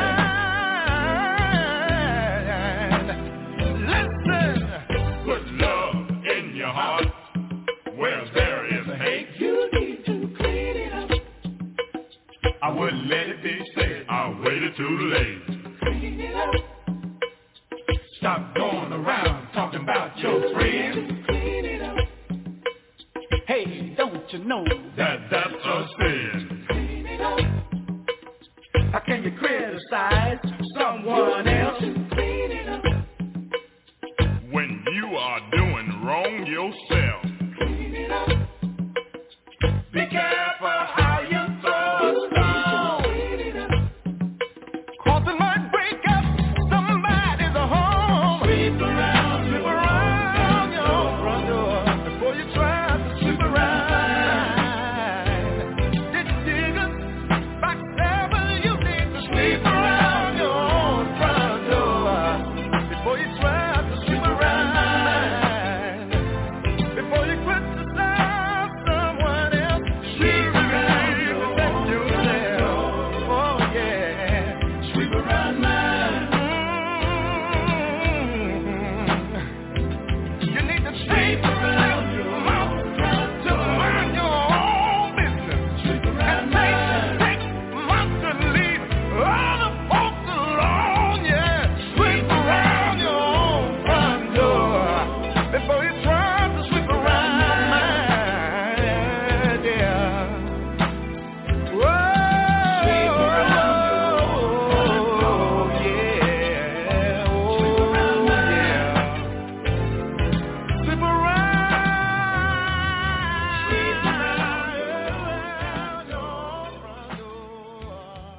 mine. Listen, put love in your heart. Where there is hate, you need to clean it up. I wouldn't let it be said I waited too late. Clean it up. Stop going around talking about your friends. Clean it up. Hey, don't you know that that's a sin? Clean it up. How can you criticize someone else? Clean it up. When you are doing wrong yourself. Be careful how you throw a stone, cause it might break up somebody's home. Sweep around, sweep around your front door before you try to sweep around. Ditch diggers, backstabbers, you need to sweep around your own front door before you try to sweep around. Before you quit the sound someone else. Sweep around your own yourself. Oh yeah. Sweep around mine. Mm-hmm. You need to sweep around your mouth to mind your own business. Sweep around mine. Take months to leave other folks alone. Yeah. Sweep around your own front door before you try to sweep around mine. Yeah. Whoa. Sweep around your own yeah. Oh, yeah. Sweep around. Sweep around your front door.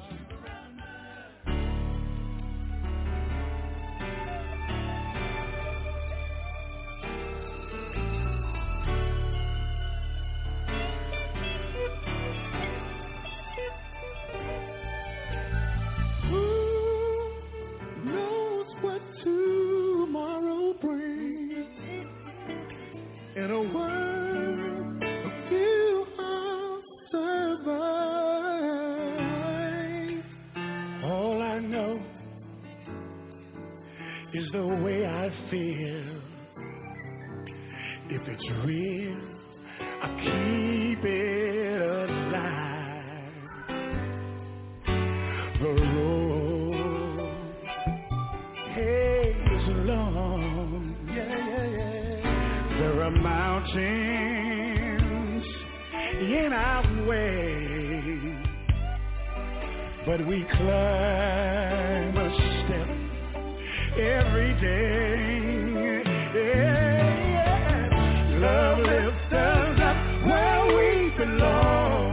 Who knows what tomorrow brings? In a world of few I'll survive. All I know is the way I feel. If it's real, I keep it alive. The road, hey, is long. Yeah, yeah, yeah. There are mountains in our way, but we climb a step every day. Yeah. Love lifts us up where we belong,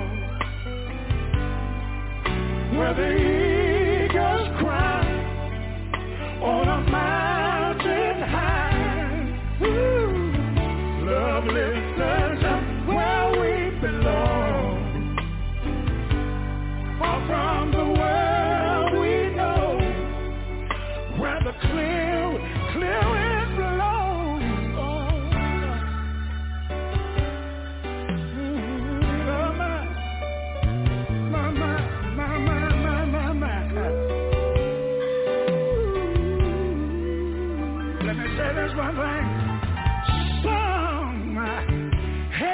where the eagles cry on a mountain high. Ooh. Love lifts us up where we belong, far from the world we know, where the clear, clear wind blows. Oh. Mm, oh my, my, my, my, my, my, my, my. Let me say this one thing. Some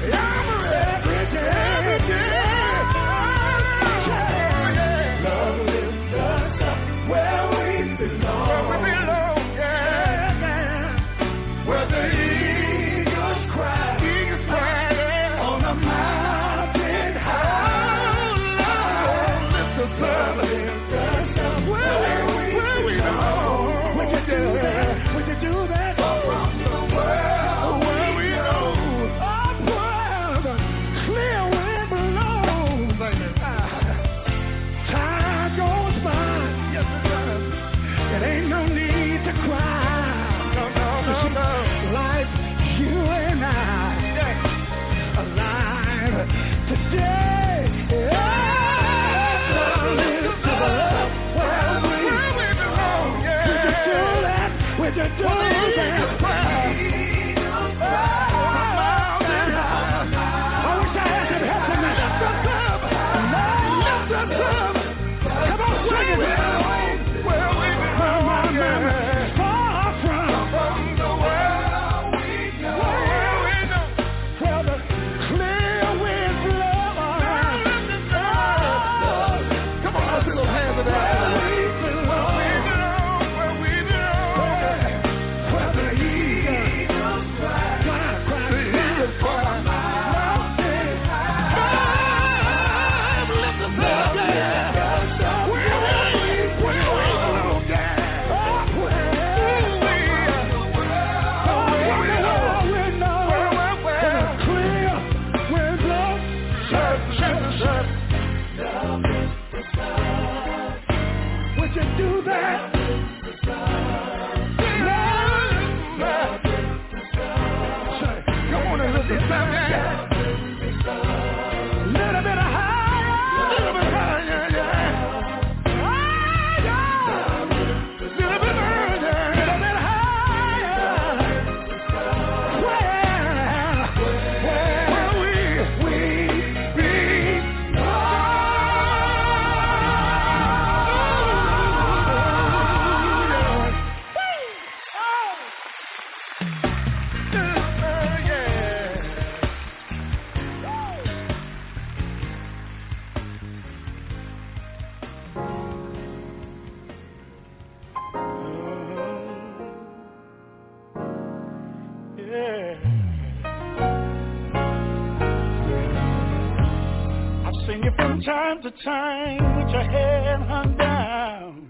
Time to time with your head hung down,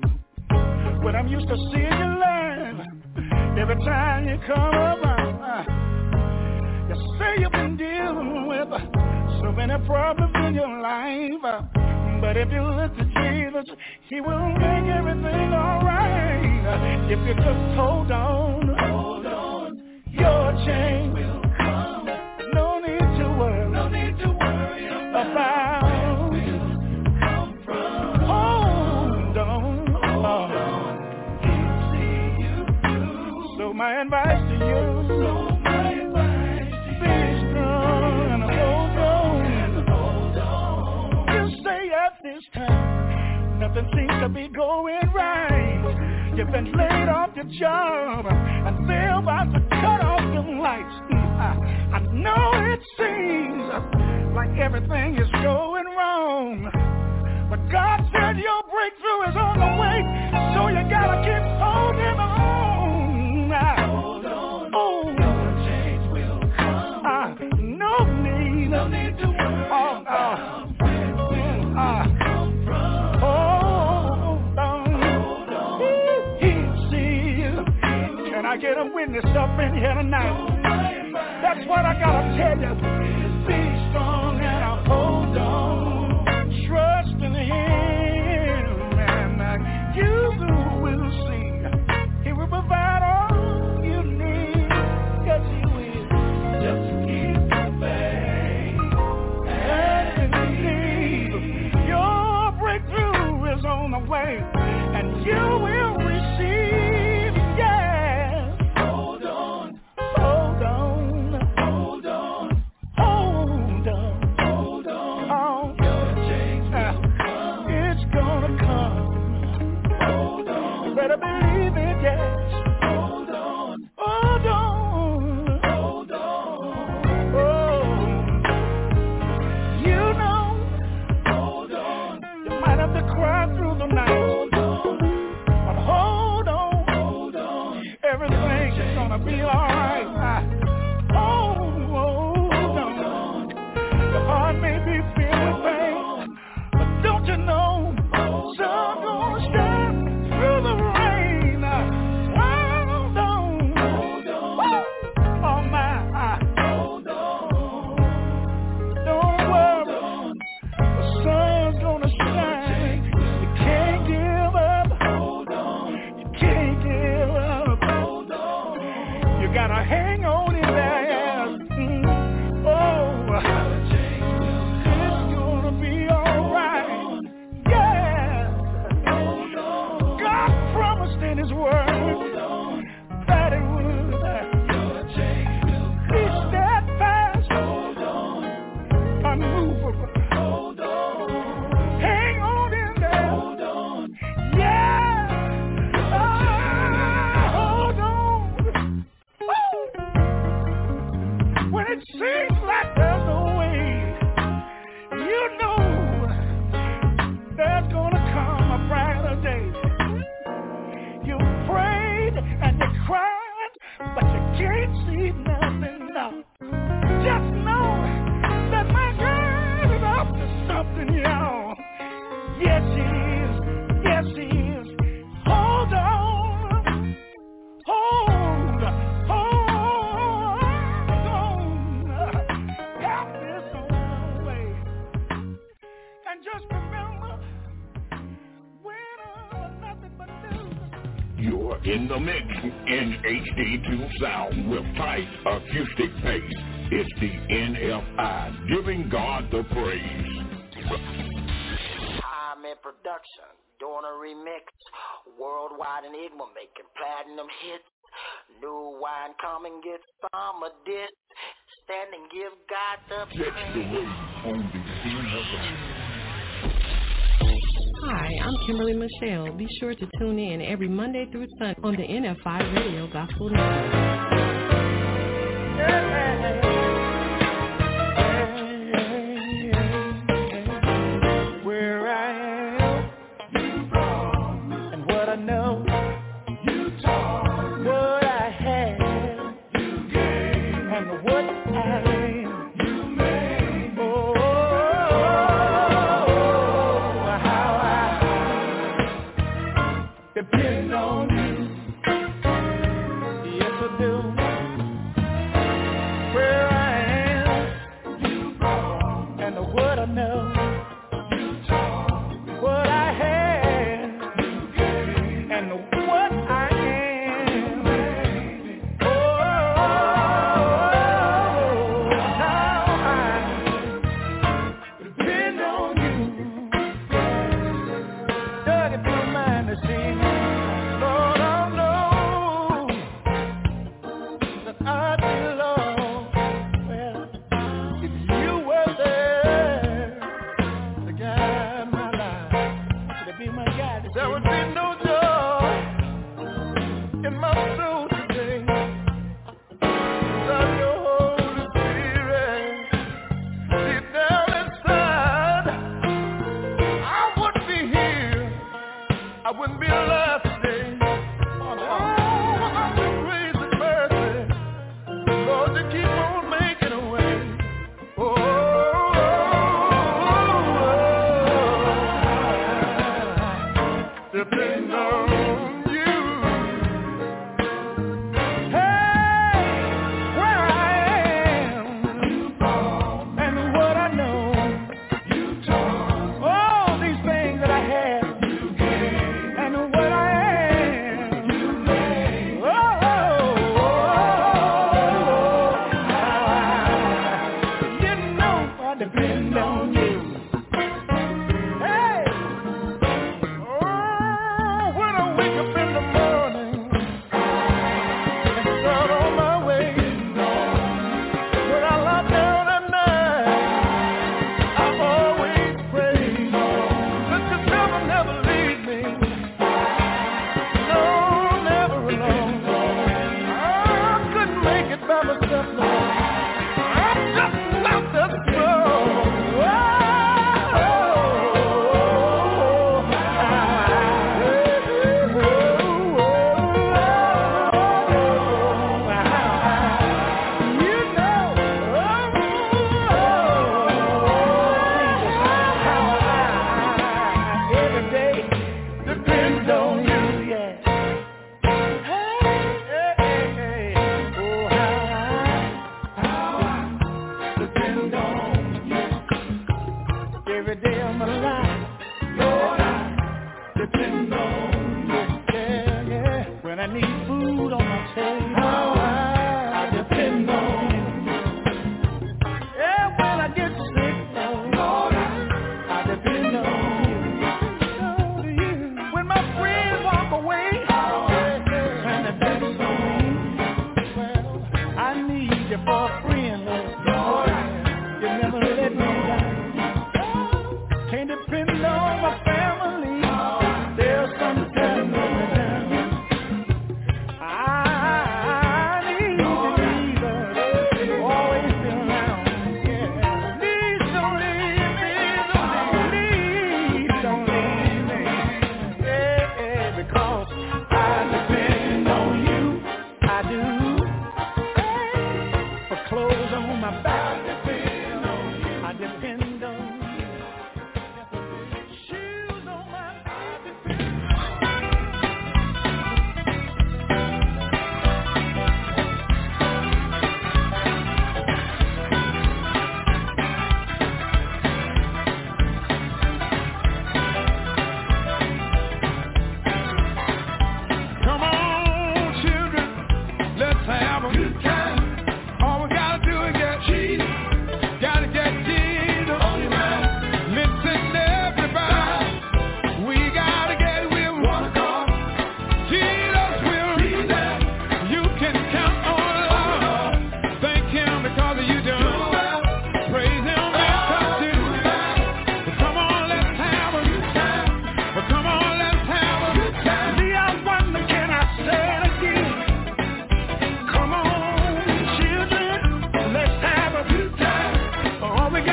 when I'm used to seeing you learn every time you come around. You say you've been dealing with so many problems in your life, but if you look to Jesus, He will make everything alright. If you just hold on, hold on, your change will come. No need to worry, no need to worry about. My advice to you, so my advice to you, be strong and hold on, and hold on. You say at this time, nothing seems to be going right. You've been laid off your job, and they're about to cut off the lights. I, I know it seems like everything is going wrong, but God said your breakthrough is on the way, so you gotta keep holding on. Hold on, oh, your change will come. Uh, no need, no need to worry oh, about uh, where it will uh, come from. Hold on, hold on. He'll see you. Can I get a witness up in here tonight? That's what I gotta tell you. Be strong and hold on. Trust in Him, and you will see He will provide all. On the way, and you will receive, yes. Hold on, hold on, hold on, hold on, hold on. Your change will come. It's gonna come. Hold on. You better believe it, yes. Hold on, hold on, hold on. Oh. In the mix in H D two sound with tight acoustic bass. It's the N F I, giving God the praise. I'm in production, doing a remix. Worldwide Enigma making platinum hits. New wine come and get some of this. Stand and give God the praise. Catch the wave on the N F I. Hi, I'm Kimberly Michelle. Be sure to tune in every Monday through Sunday on the N F I Radio Gospel Network. Where I am, you brought, and what I know, you taught, what I have, you gave, and what I am, you made. Oh, how I depend on you. Yes, I do. Where I am, you brought, and what I know, you taught, what I have, you gave, and what I am. Oh, how I depend on you. Doug, if you don't mind to sing, Lord, I know that I belong. Well, if you were there to guide my life, to be my guide, there would be no joy in my soul today without your Holy Spirit. Deep down inside, I wouldn't be here. I wouldn't be alive today. Oh, without your grace and mercy, Lord, you keep on making a way. Oh, depend on you. Hey, where I am, and what I know, you taught. All these things that I have, you gave, and what I am, you made. Oh, you know I depend on you. Hey, oh, when I wake up in the morning and start on my way, when I lie down at night, I always pray that the devil never leave me. No, never alone. I couldn't make it by myself, Lord. I'm just not that strong. Oh,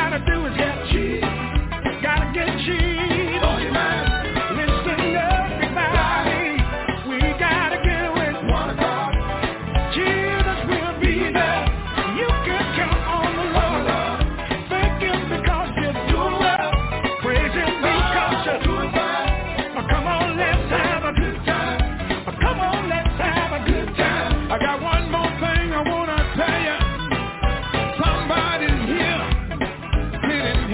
gotta do is get cheap. Gotta get cheap on your mind. Listen up, everybody. We gotta get with one accord. Jesus will be there. You can count on the Lord. Thank Him because you're doing well. Praise Him because you're doing well. Come on, let's have a good time. Come on, let's have a good time. I got one more thing I wanna tell you. Somebody's here, sitting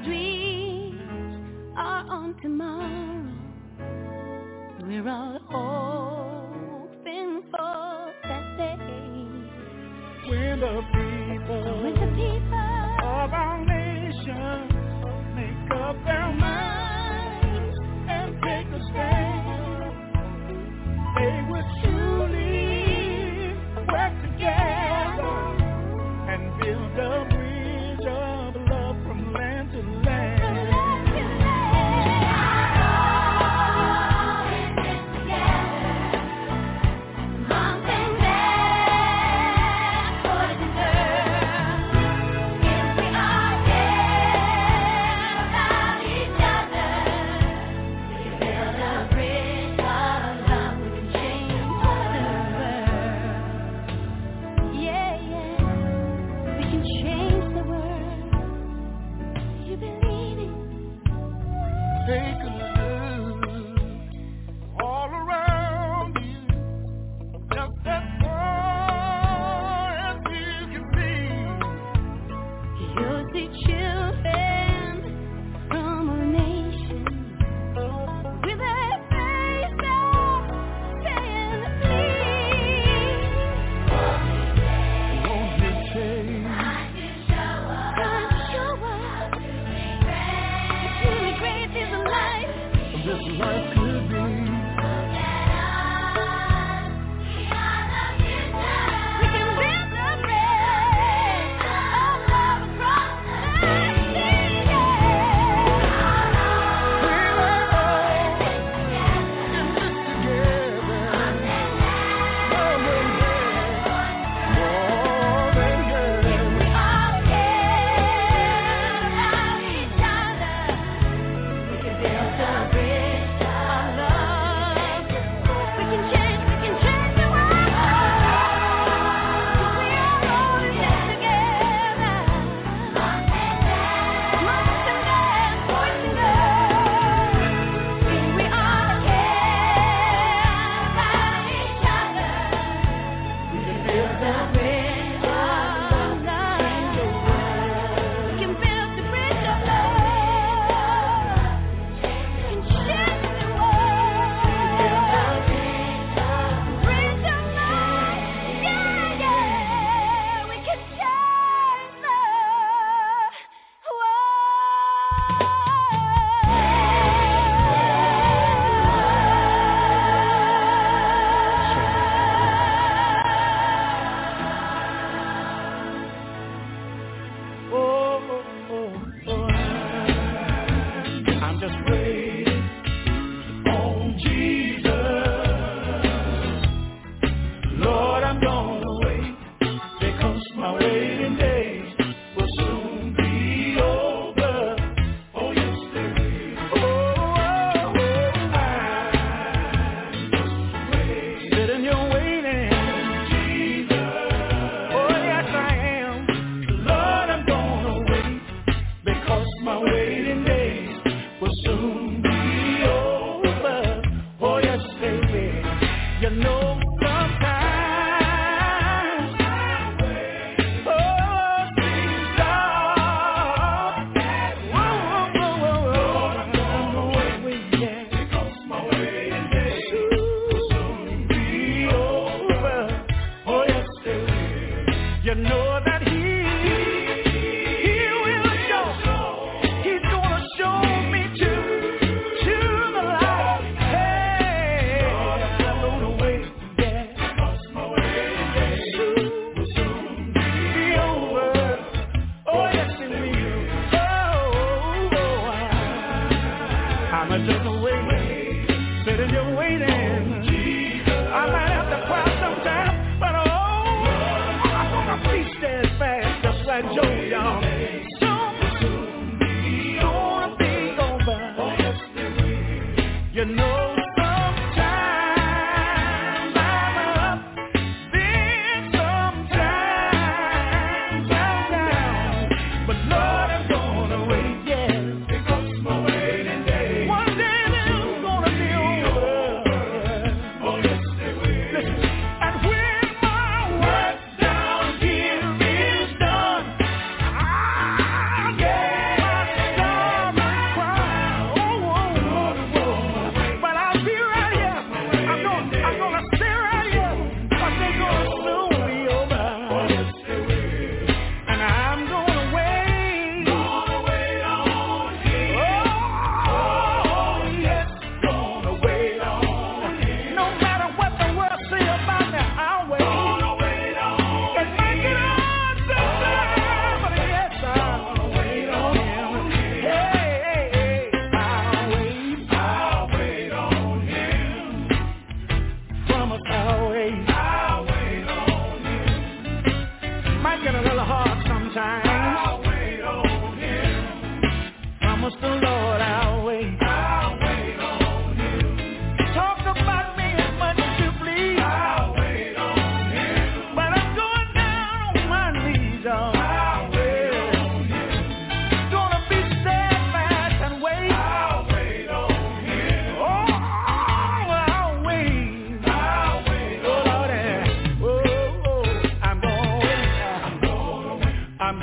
dreams are on tomorrow. We're all hoping for that day. When the people, when the people of our nation make up their minds and take a stand, they will truly work together and build a bridge of love from land to land. Life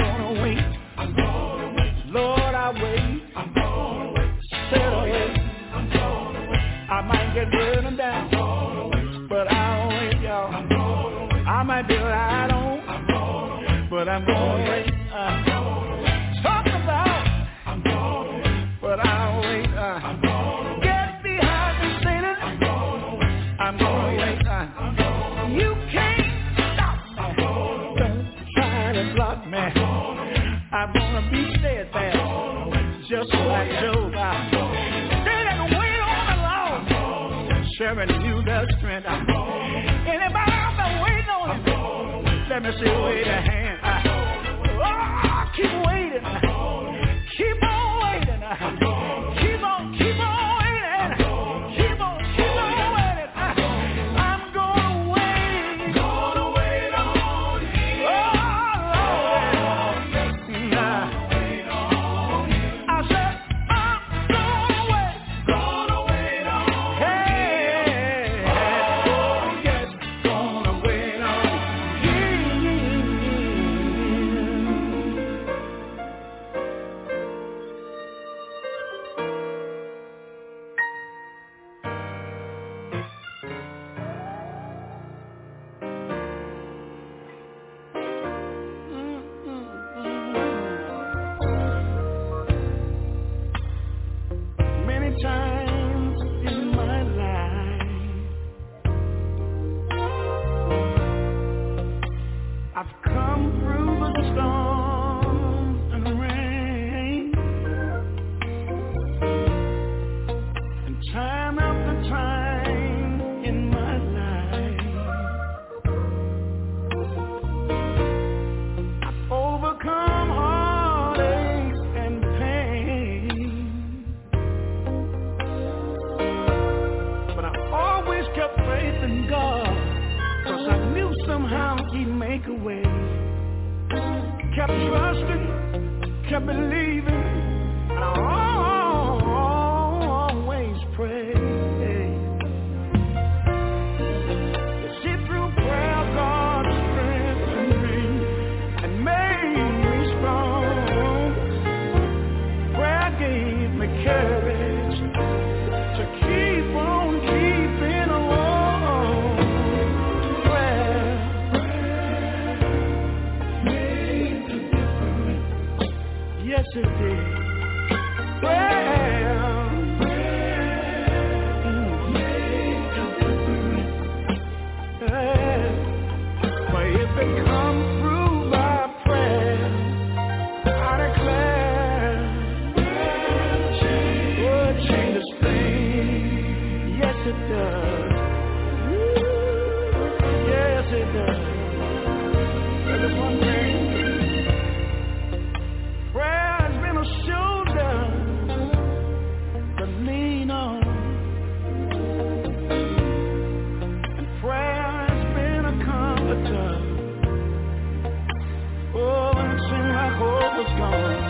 gonna wait. I'm gonna wait. Lord, I wait. I'm gonna wait. Settle it. I'm gonna wait. I might get burning down. I'm gonna wait. But I'll wait, y'all. I'm gonna wait. I might be right on. I'm gonna wait. But I'm gonna wait. Uh, I'm gonna wait. Talk about. I'm gonna wait. But I'll wait. Uh, I'm gonna wait. Get behind me, Satan. I'm gonna wait. I'm gonna wait. Uh, I'm gonna wait. You can't stop me. I'm gonna wait. Don't try to block me. I'm gonna wait. I'm gonna be steadfast, just like Job. They that wait on the Lord, sharing you the strength. Anybody out there waiting on him? Let me see, wave a hand. Oh, keep waiting. Keep on waiting. Keep on, keep on waiting. Keep on, keep on waiting. I'm gonna wait. Gonna wait on you. Oh, Lord. I said, I'm gonna wait. Gonna wait on. Hey, oh, yes, gonna wait on you. Many times in my life, I've come through the storm and rain, and time after time in my life, I've overcome heartache and pain. But I always kept faith in God, 'cause I knew somehow He'd make a way. Kept trusting, kept believing, and I always prayed. You see, through prayer, God strengthened me and made me strong. Prayer gave me courage to keep on keeping on. Prayer made the difference. Yes, it did. Prayer made the difference. Yeah. But if it comes through by prayer, I declare, oh, it changes things. Yes, it does. Yes, it does. But there's one thing. Prayer has been a shoulder to lean on, and prayer has been a comforter. Oh, when it seemed like hope was gone,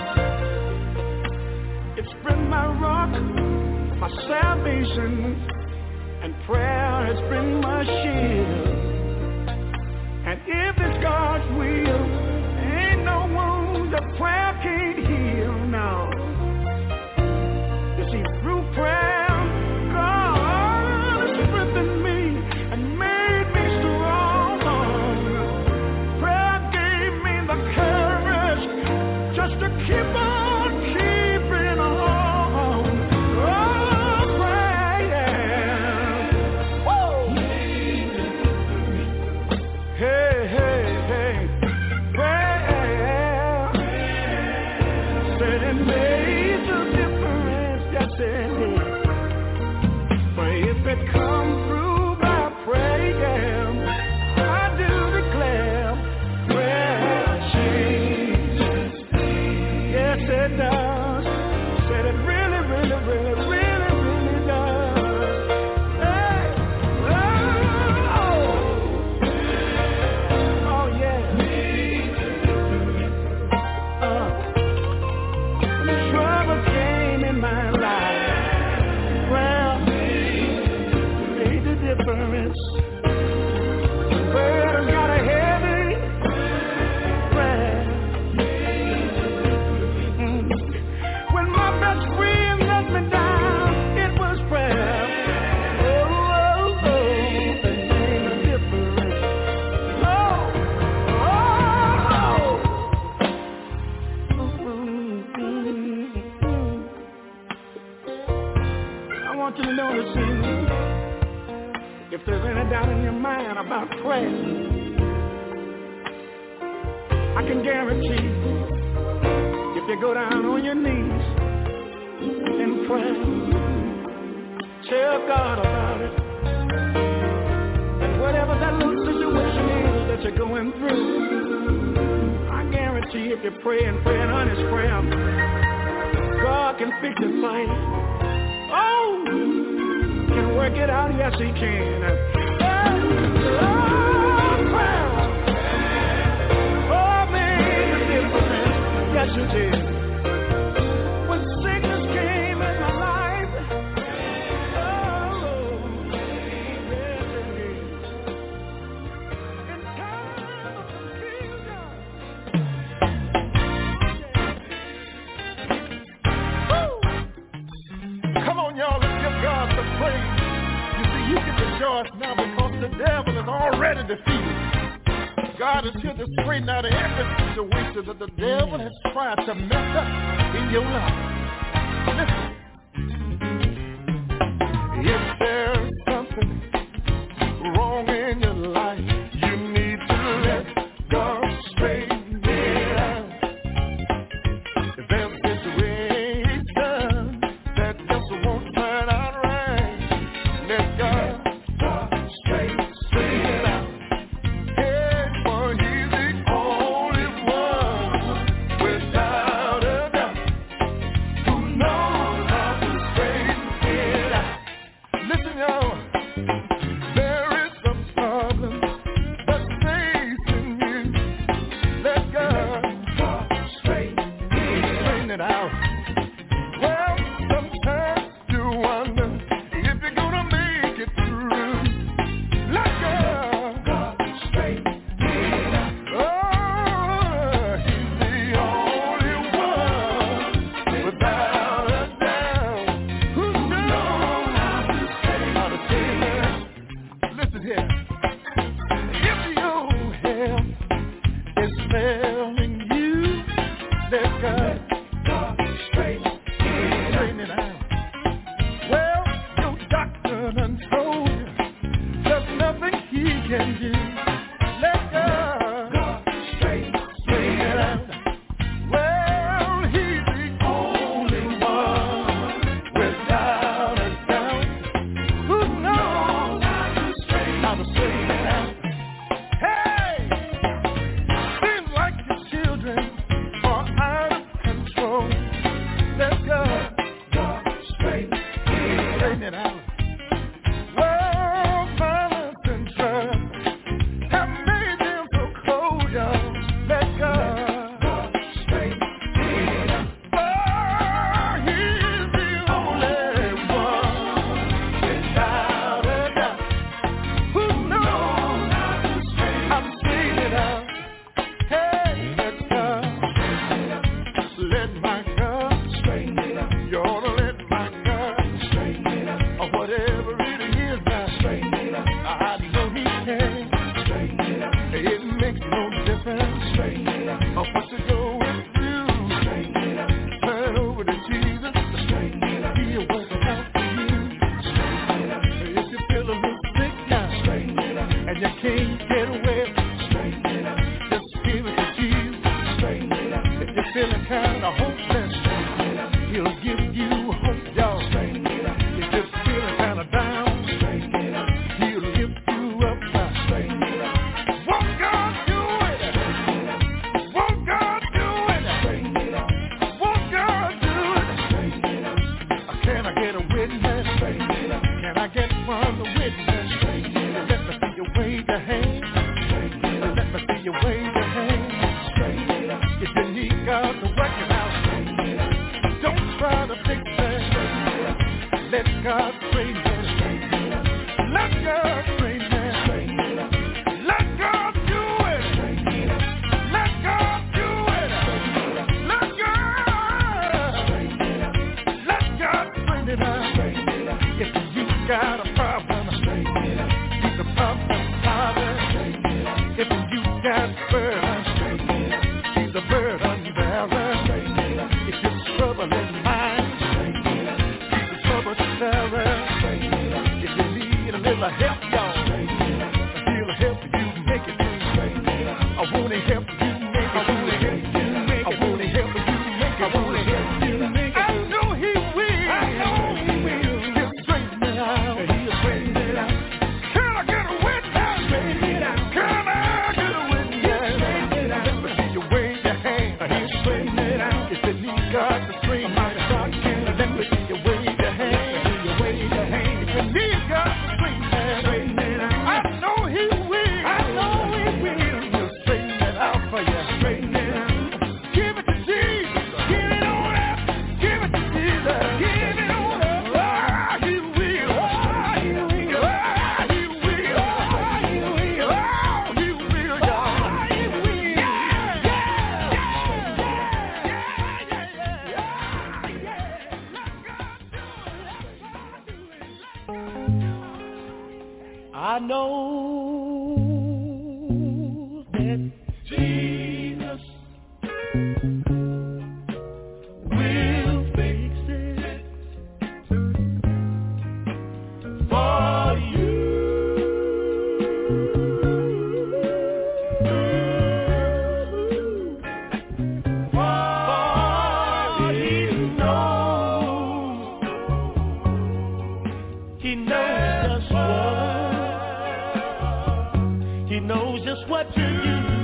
it's been my rock, my salvation, and prayer has been my shield. And if it's God's will, ain't no wound that prayer can't heal now. You see, through prayer, God strengthened me and made me strong. Prayer gave me the courage just to keep on keeping on. Oh, prayer. Woo! Hey, hey, hey. Prayer said it made the difference. Yes, it did. But if it comes through by prayer, I do declare prayer changes things. Yes, it does. Said it really, really, really, really, really does. Hey, oh, oh yeah. Uh, when trouble came in my life, want you to know this evening, if there's any doubt in your mind about prayer, I can guarantee if you go down on your knees and pray, tell God about it, and whatever that little situation is that you're going through, I guarantee if you pray and pray an honest prayer, God can fix it for you. Oh, can work it out, yes he can. Oh, prayer. Oh, man, the difference. Yes, you did. When sickness came in my life, oh, yes, it did. In time of confusion. Woo! Come on, y'all, let's give God some praise. You see, you can rejoice now because the devil is already defeated. God is here to straighten out every situation that the devil has tried to mess up in your life. Listen. If there's something wrong in your life, you need to let God straighten it out. If there's a situation that just won't turn out right, let God, God straighten it out. Trouble in mind, keep the trouble to know that Jesus will fix it for you. For he knows, he knows just what, he knows just what to do.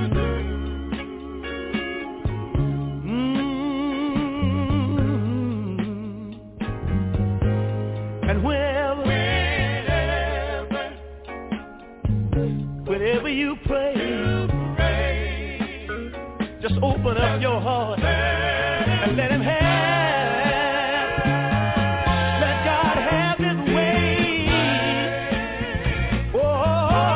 And wherever, whenever you pray, just open up your heart and let him have, let God have his way. Oh,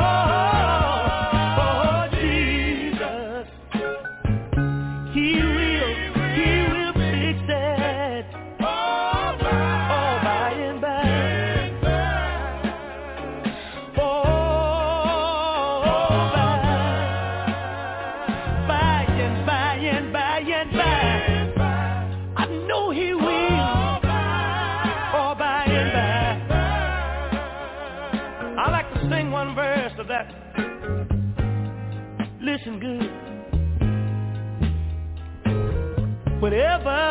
oh, Jesus, he will, he will fix it all by and by. That listen good. Whenever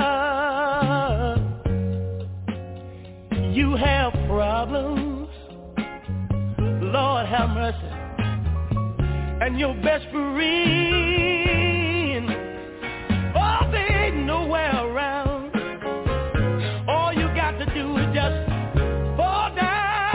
you have problems, Lord have mercy, and your best friend, oh, they ain't nowhere around. All you got to do is just fall down.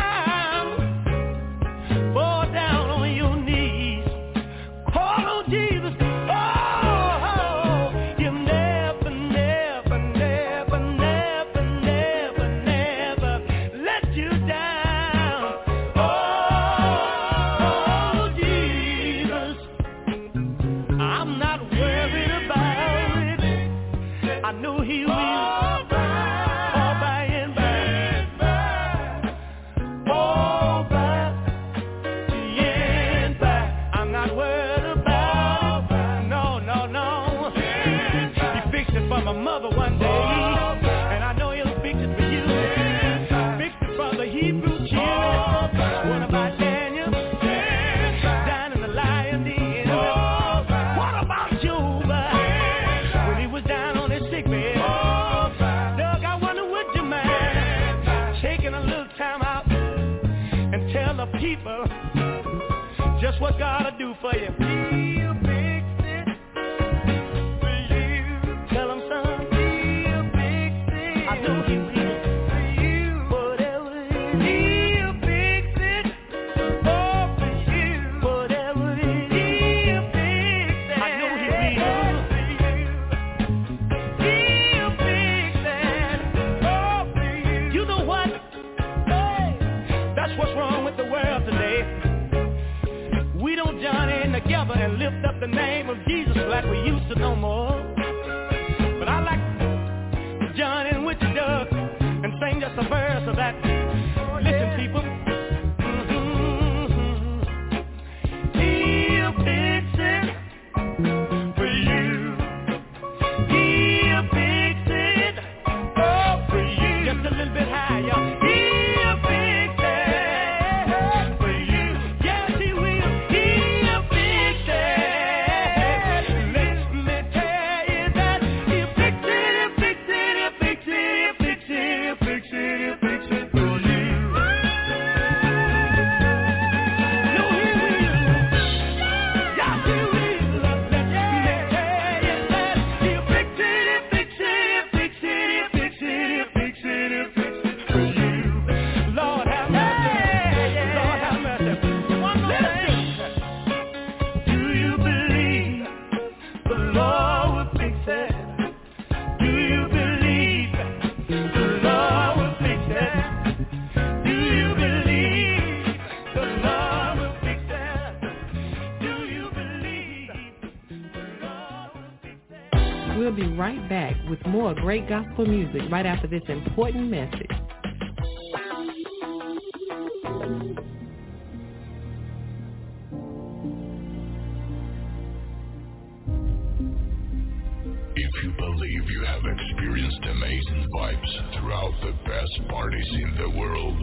Just what God will do for you. He'll fix it for you. Tell him, son, he'll fix it. I know he will for you. Whatever it is, he'll fix it. Oh, for you. Whatever it is, he'll fix it. I know he will for you. He'll fix it. Oh, for you. You know what? Hey, that's what's wrong with the world today. We don't join in together and lift up the name of Jesus like we used to no more. But I like to join in with you, Doug, and sing just a verse of that. Listen, people. Mm-hmm. He'll fix it for you. He'll fix it oh, for you. Just a little bit higher. He'll fix it for you. Yes, he will. We'll be right back with more great gospel music right after this important message. you believe you have experienced amazing vibes throughout the best parties in the world?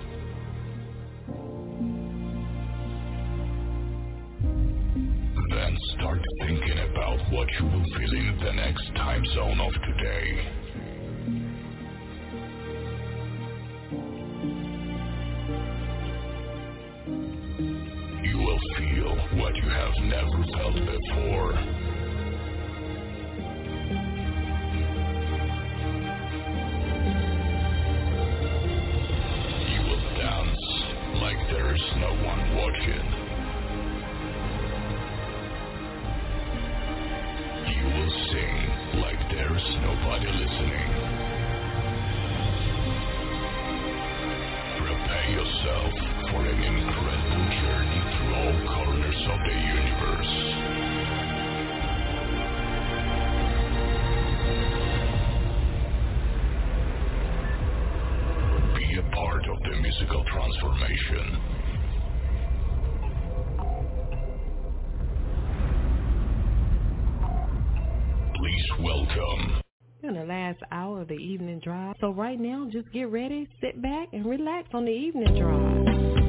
Then start thinking about what you will feel in the next time zone of today. You will feel what you have never felt before. You will dance like there is no one watching. You will sing like there's nobody listening. Prepare yourself for an incredible journey through all corners of the universe. Be a part of the musical transformation. Welcome. In the last hour of the evening drive. So right now, just get ready, sit back, and relax on the evening drive.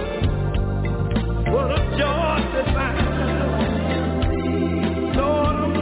What a joy divine. Lord, I'm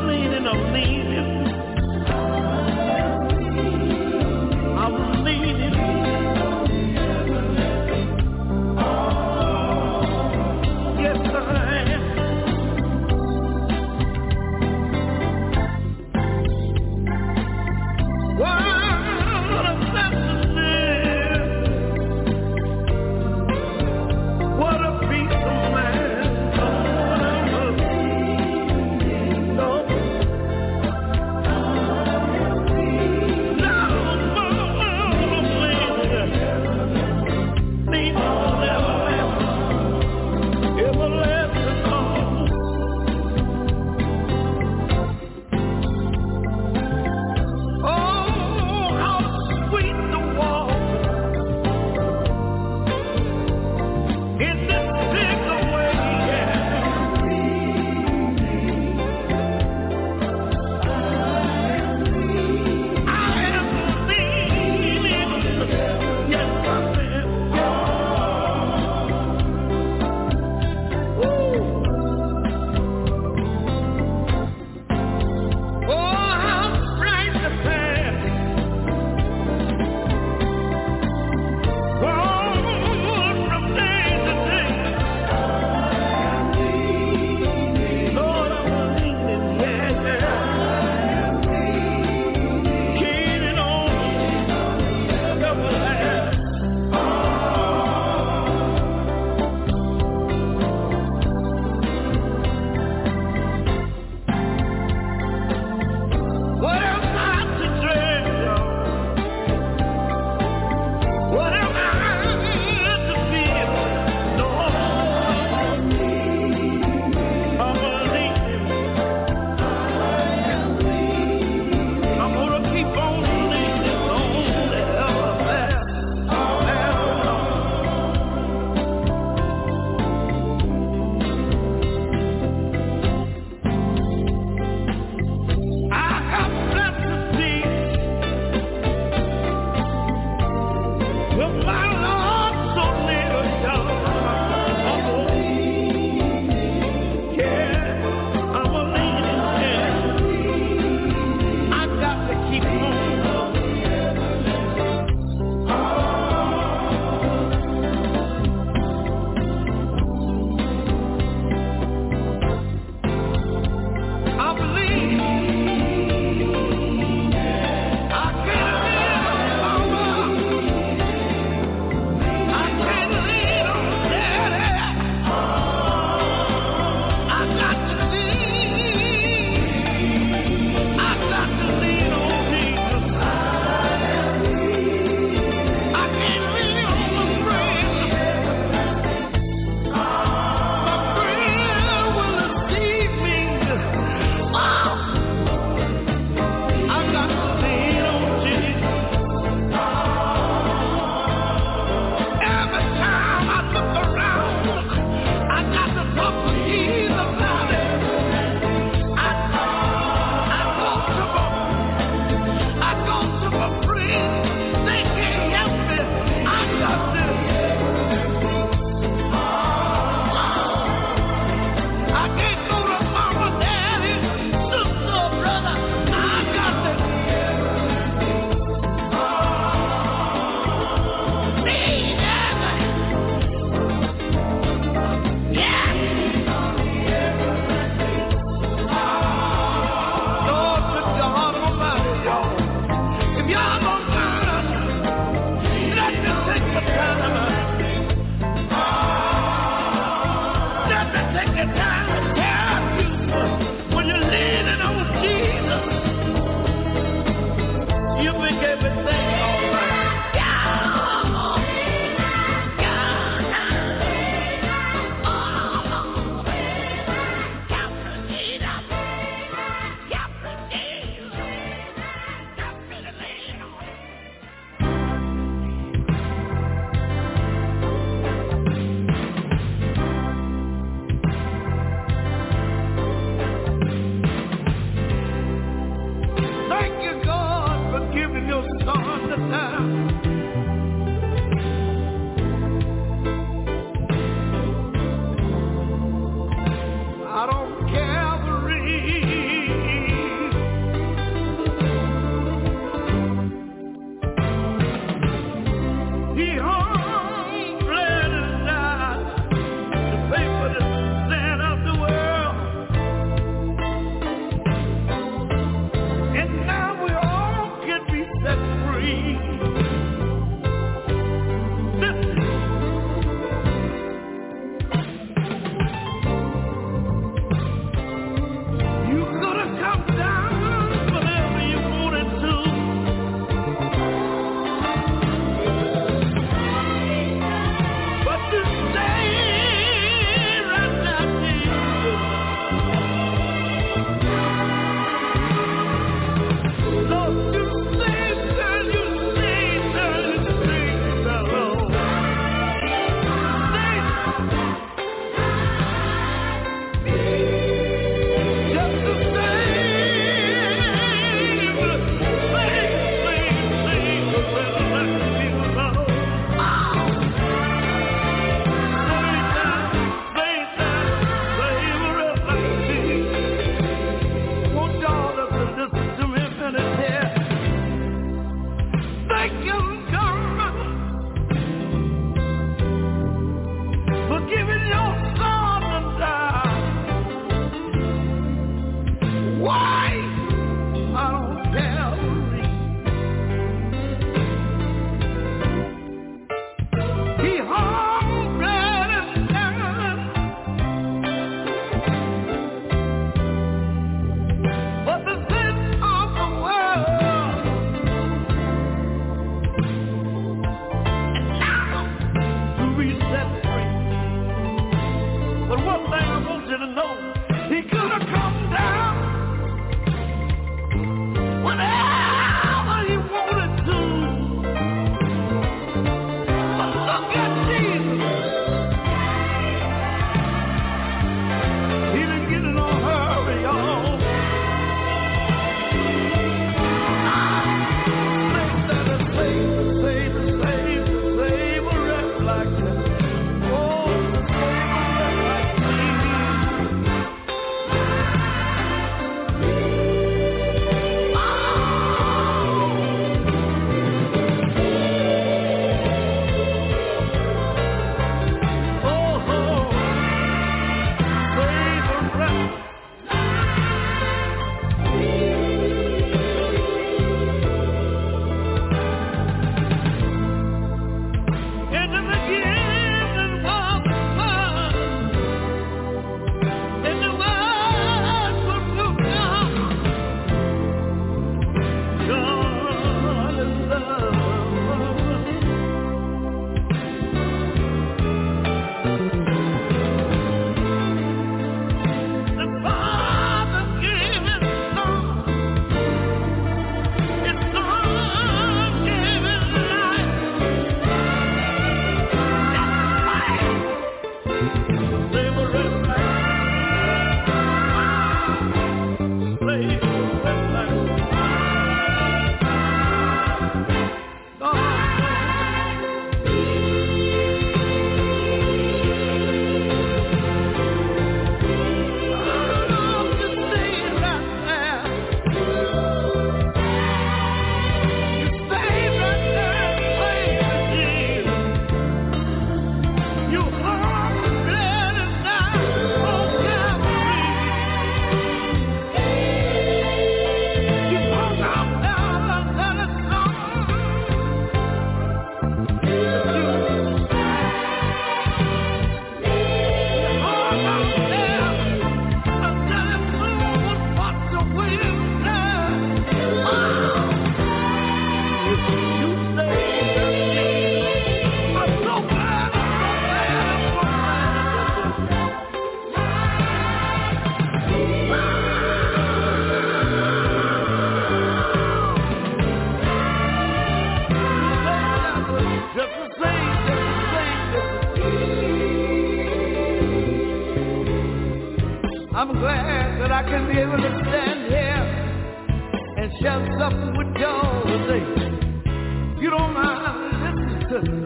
I'm glad that I can be able to stand here and share something with y'all today. You don't mind listening to me.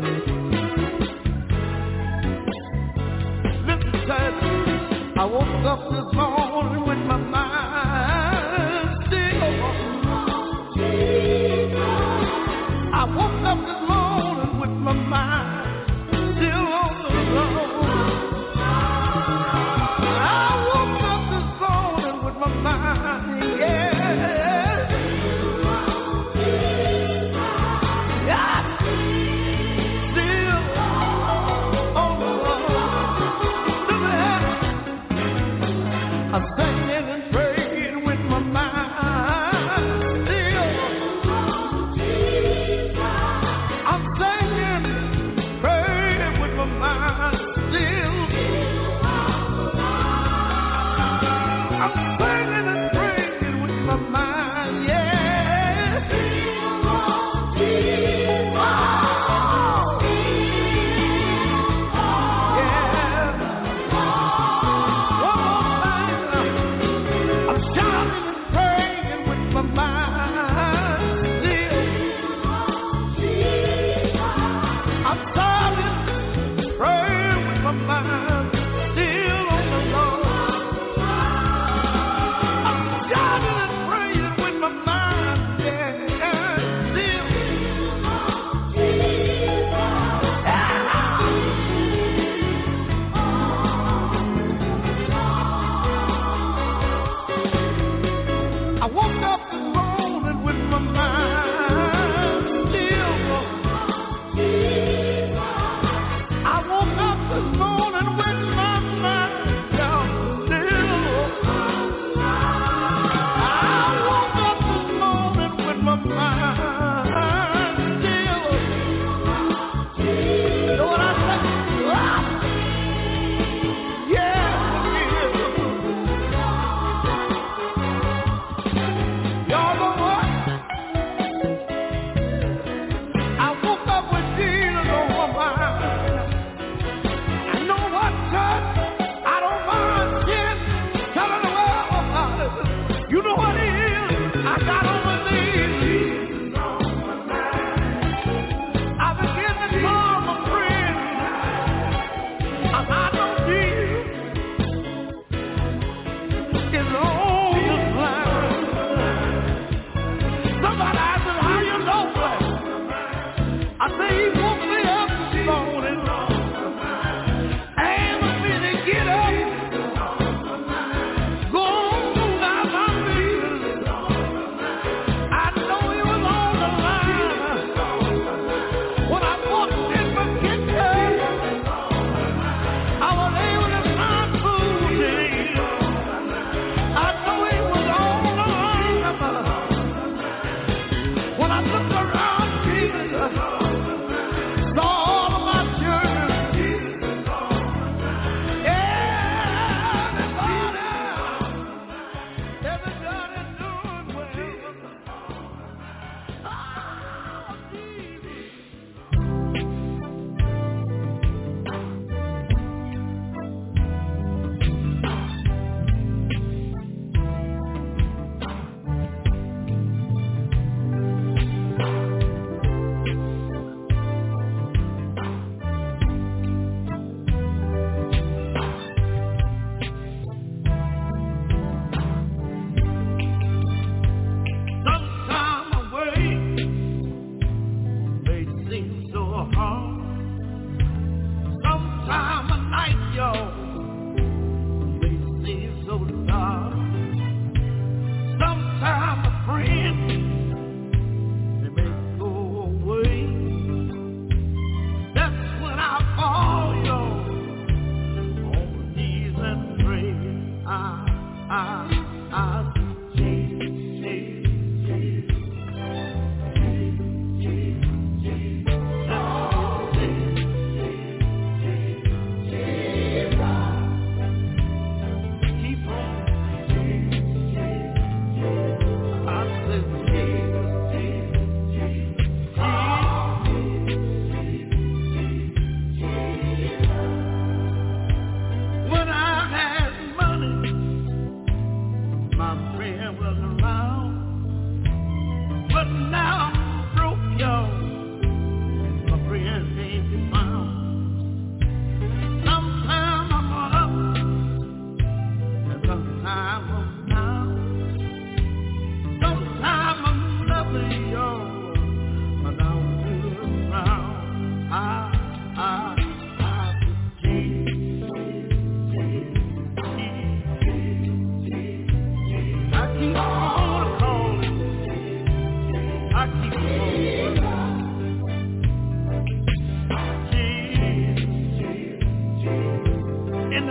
Listen to me. I woke up this morning with my mind still. I woke up this morning with my mind still on the road. I woke up this morning with my mind, yeah. Yeah. Still on the road. I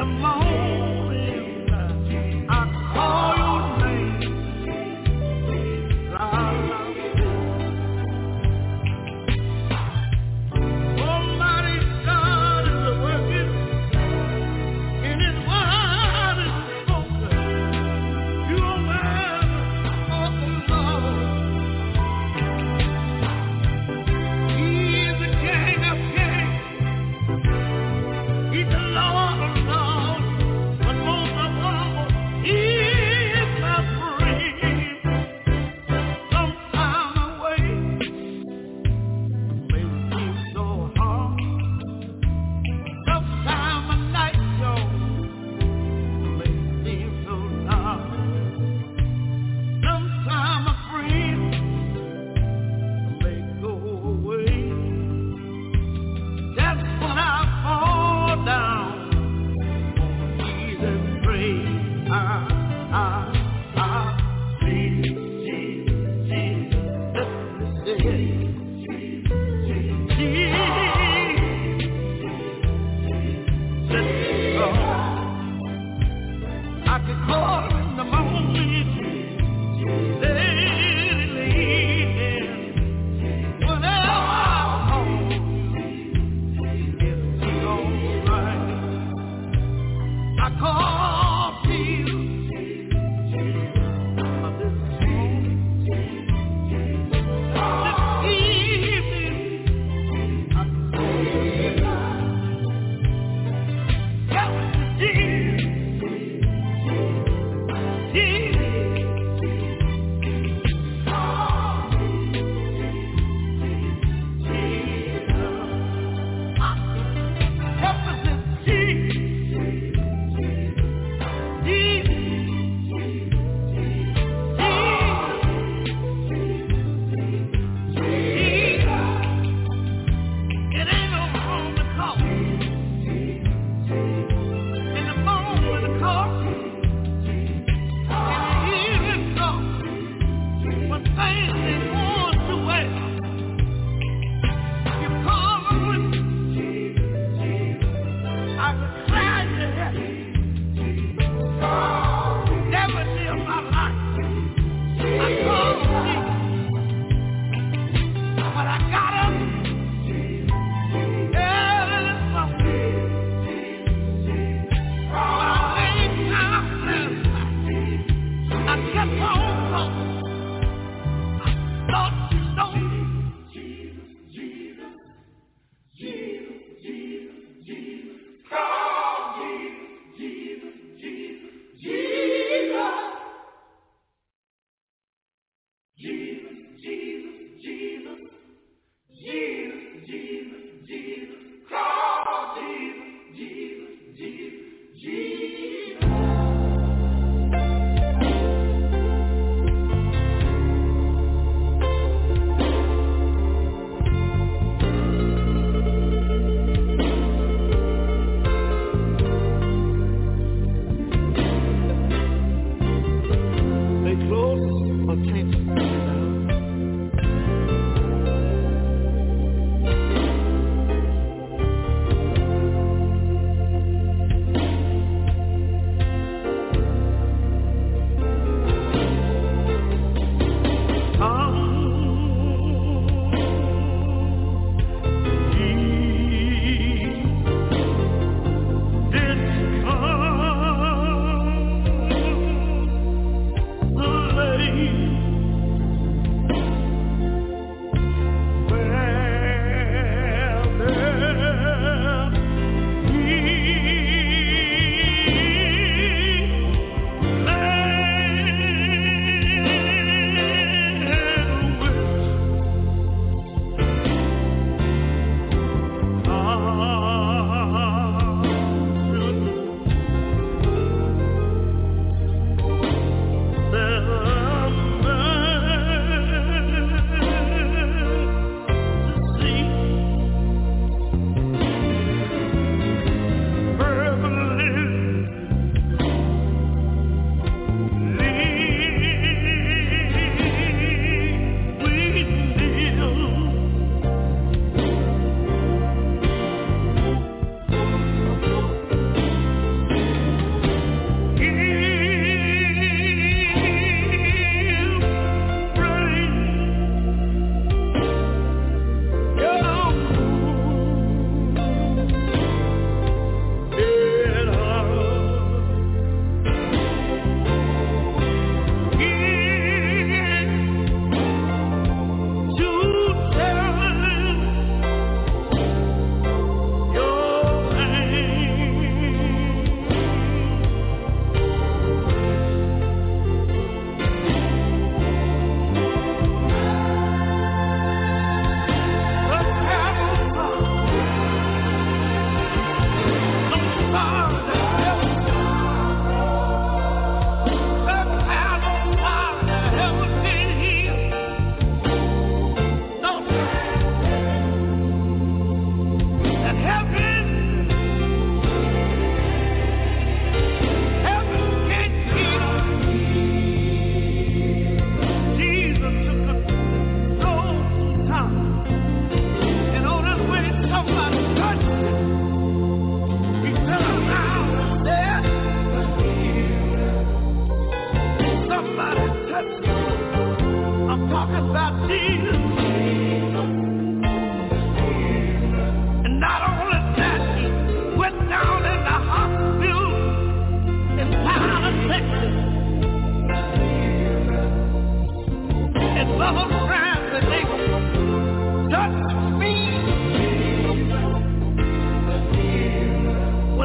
He's the Lord of Lords.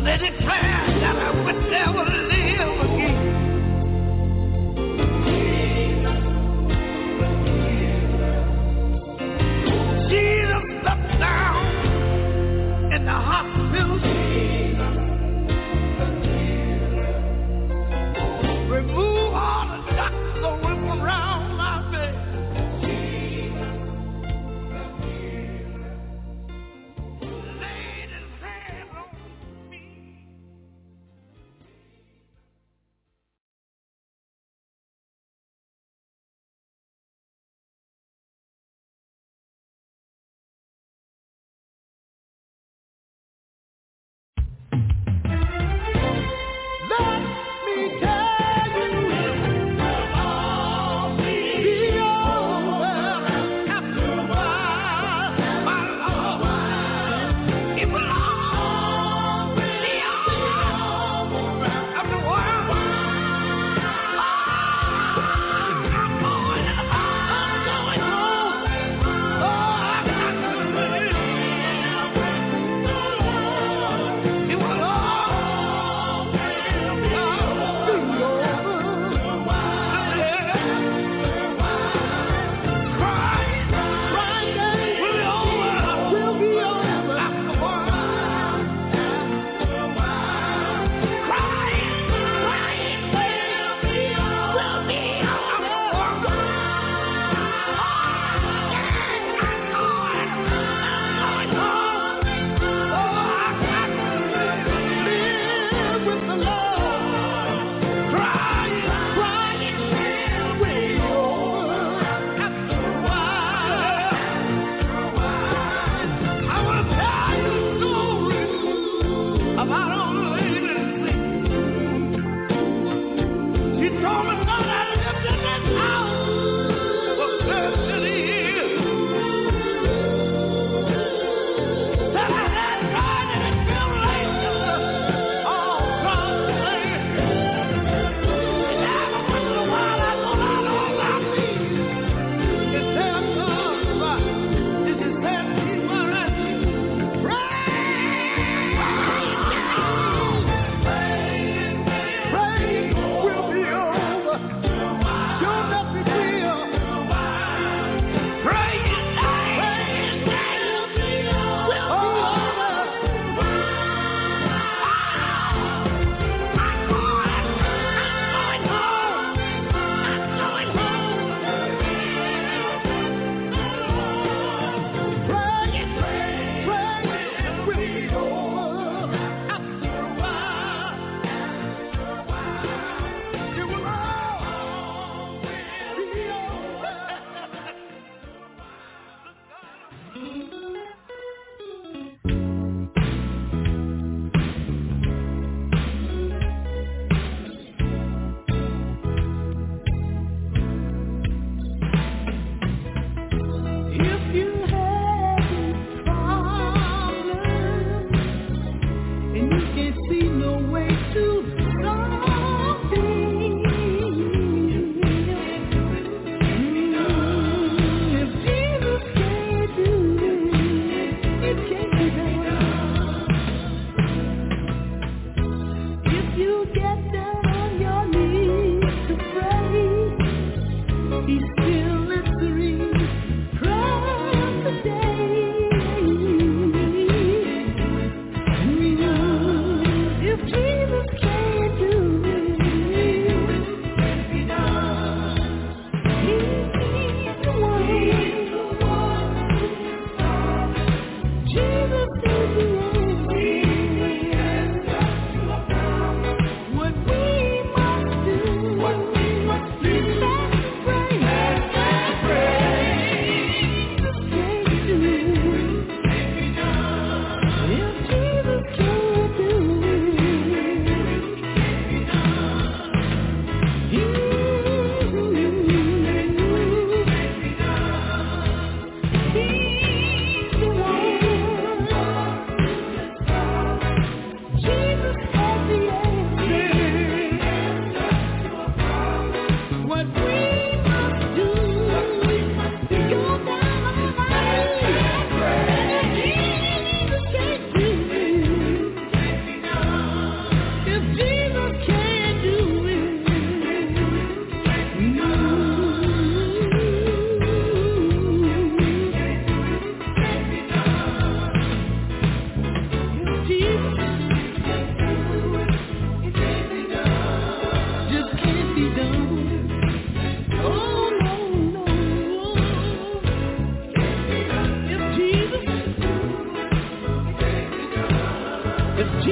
For they declared that I would never live again. Jesus stepped down in the hospital. Remove all the doctors that whip around my bed. Laid his hand on me.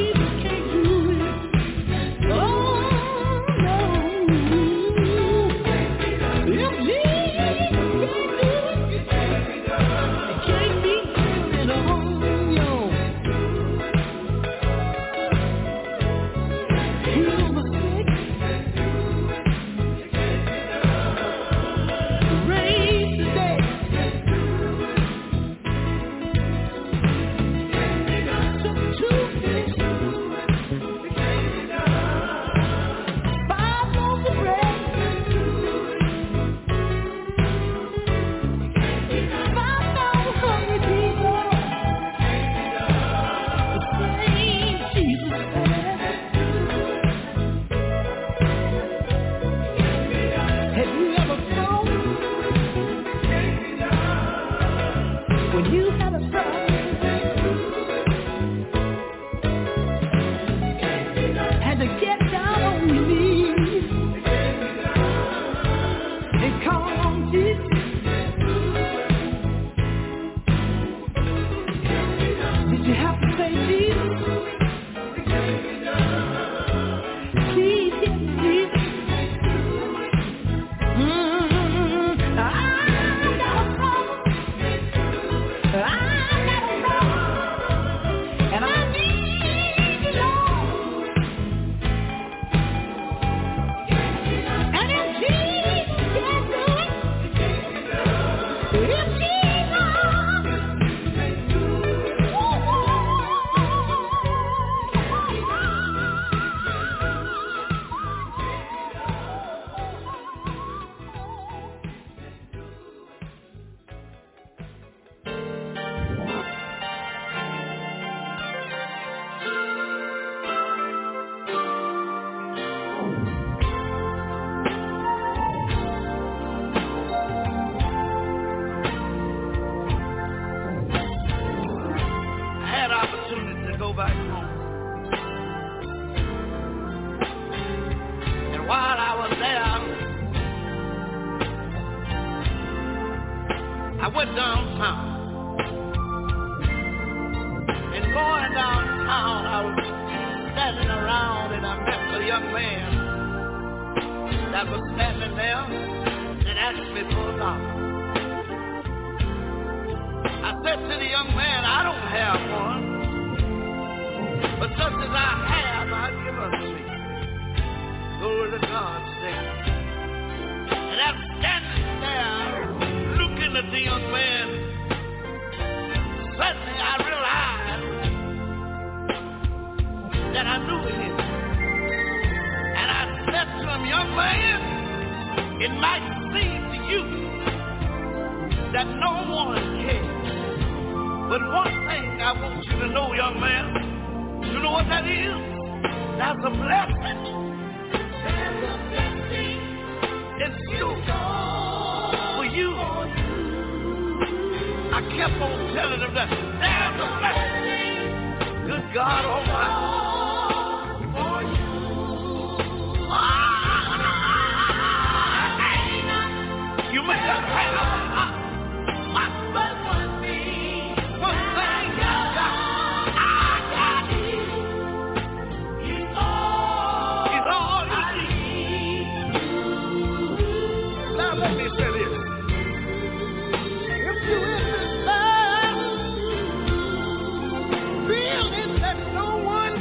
Feeling that no one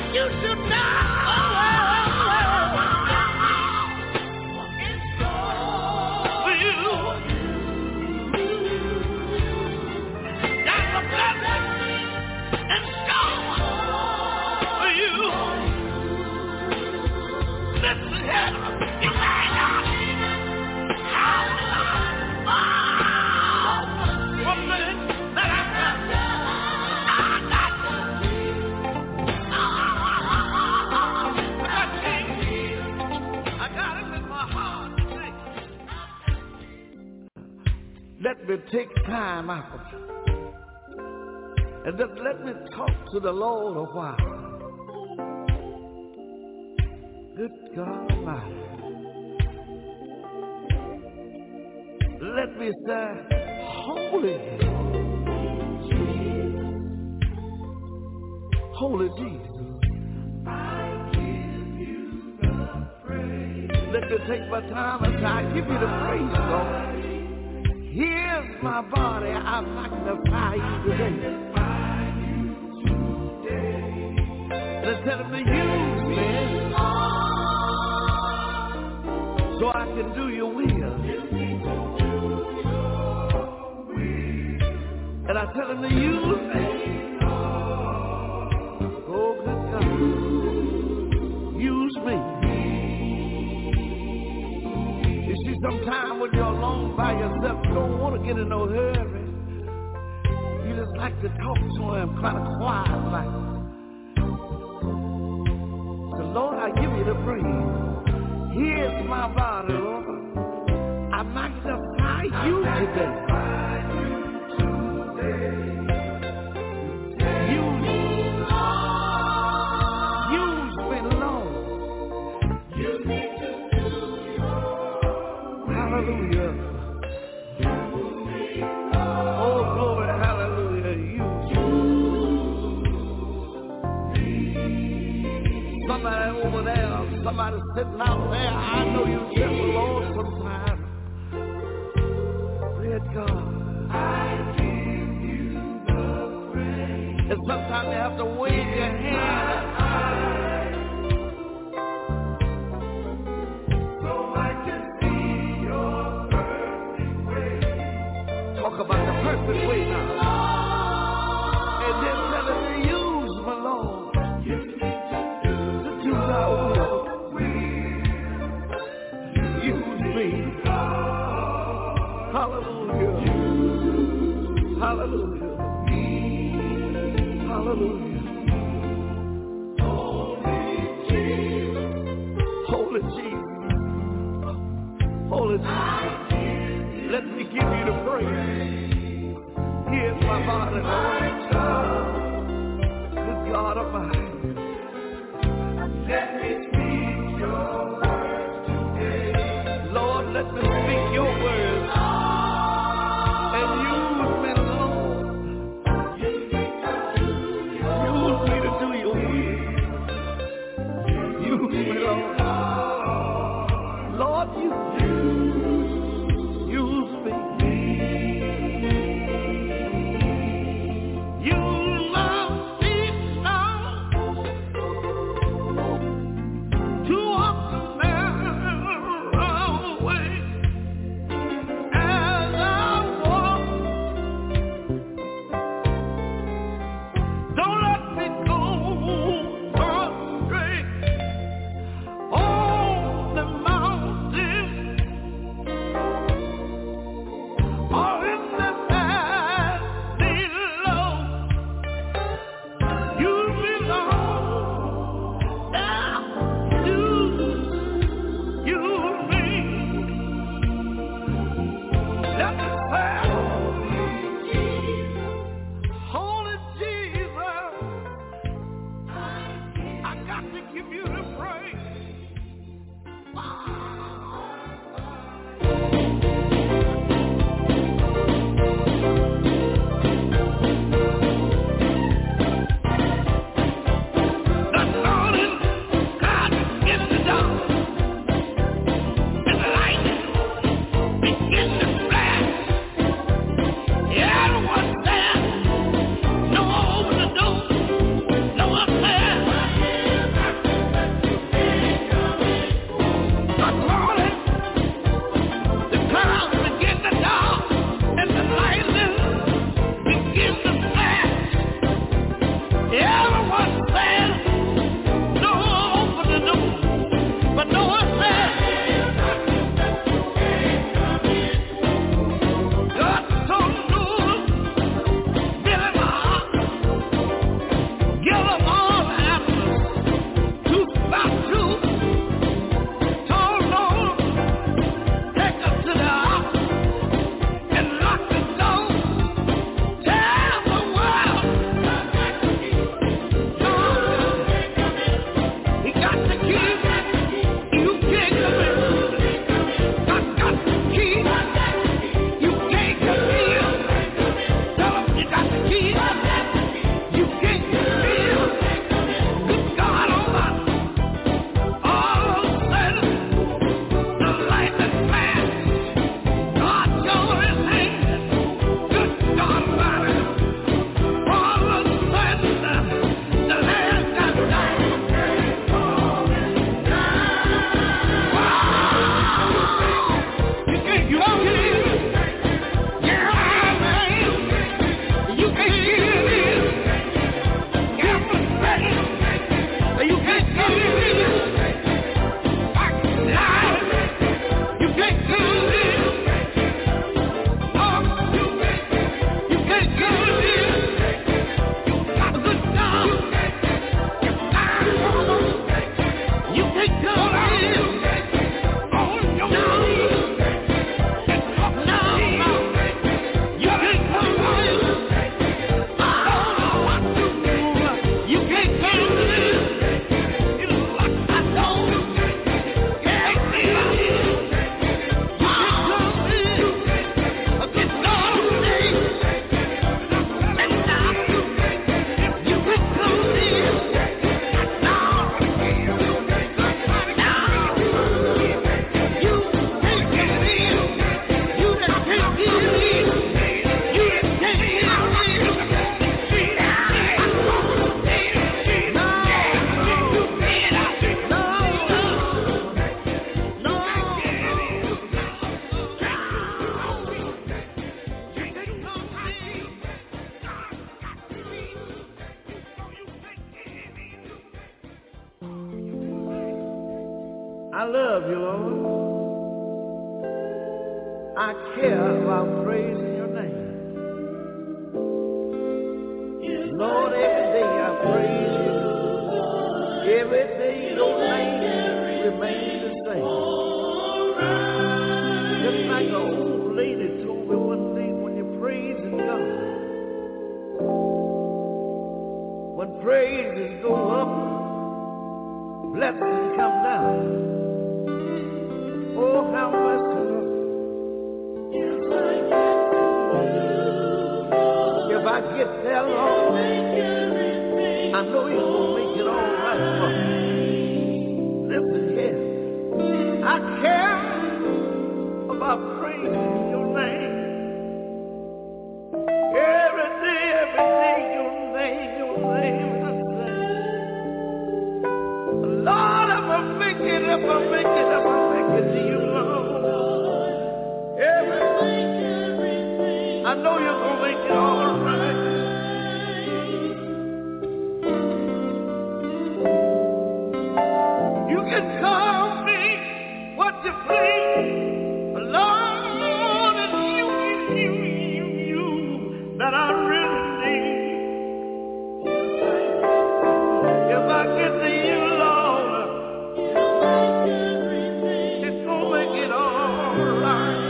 you to know. Let me take time out and just let me talk to the Lord a while. Good God Almighty. Let me say, holy, holy Jesus. I give you the praise. Let me take my time and say, I give you the praise, Lord. Here's my body, I magnify you today. Let's tell him to use me so I can do your will. And I tell him to use me. Oh, good God. Use me. You see, sometimes when you're alone by yourself, you don't want to get in no hurry. You just like to talk to him kind of quiet like. So Lord, I give you the praise. Here's my body, Lord. I magnify you today. Use me. Use me, Lord. Use me to do your will. Hallelujah. Oh, glory, hallelujah. Use me. Somebody over there, somebody sitting out there, I know you said the Lord sometime. Dear God, I give you the praise. And sometimes you have to wave your hand so I can see your perfect way. Talk about the perfect way now. And then tell him to use my Lord. Use me to do, to do thy will. Use me. Hallelujah. Hallelujah. Hallelujah. Holy Jesus. Holy Jesus. Holy Jesus. Let me give you the praise. Here's my body, Lord. Good God Almighty. Let me speak your words today. Lord, let me speak your words. And use me, Lord. Use me to do your will. Use me to do your will. Use me, Lord. Lord, you use me. Use my feet now to walk the narrow way. As I walk, don't let me go astray. On the mountain or in the valley low, you belong. Now use, use me. Let me say, Holy Jesus, I got to give you the praise. The morning God in the dark, and the light begins to flash. Everyone's there. No one open the door. No one there. I love you, Lord. I care about praising your name. Lord, every day I praise you. Every day your name remains the same. Just like an old lady told me one day, when you're praising God, when praises go up, blessings come down. Oh, how much if I get there, Lord, I know you're going to make it all right for me. Listen here. I care about praising your name. Every day, every day, your name, your name is the same. Lord, if I make it, if I make it, if I make it to you, Lord. Every day, I know you're going to make it all right. You can call me what you please. Lord, it's you, you, you, you that I really need. If I get to you, Lord, it's gonna make it all right.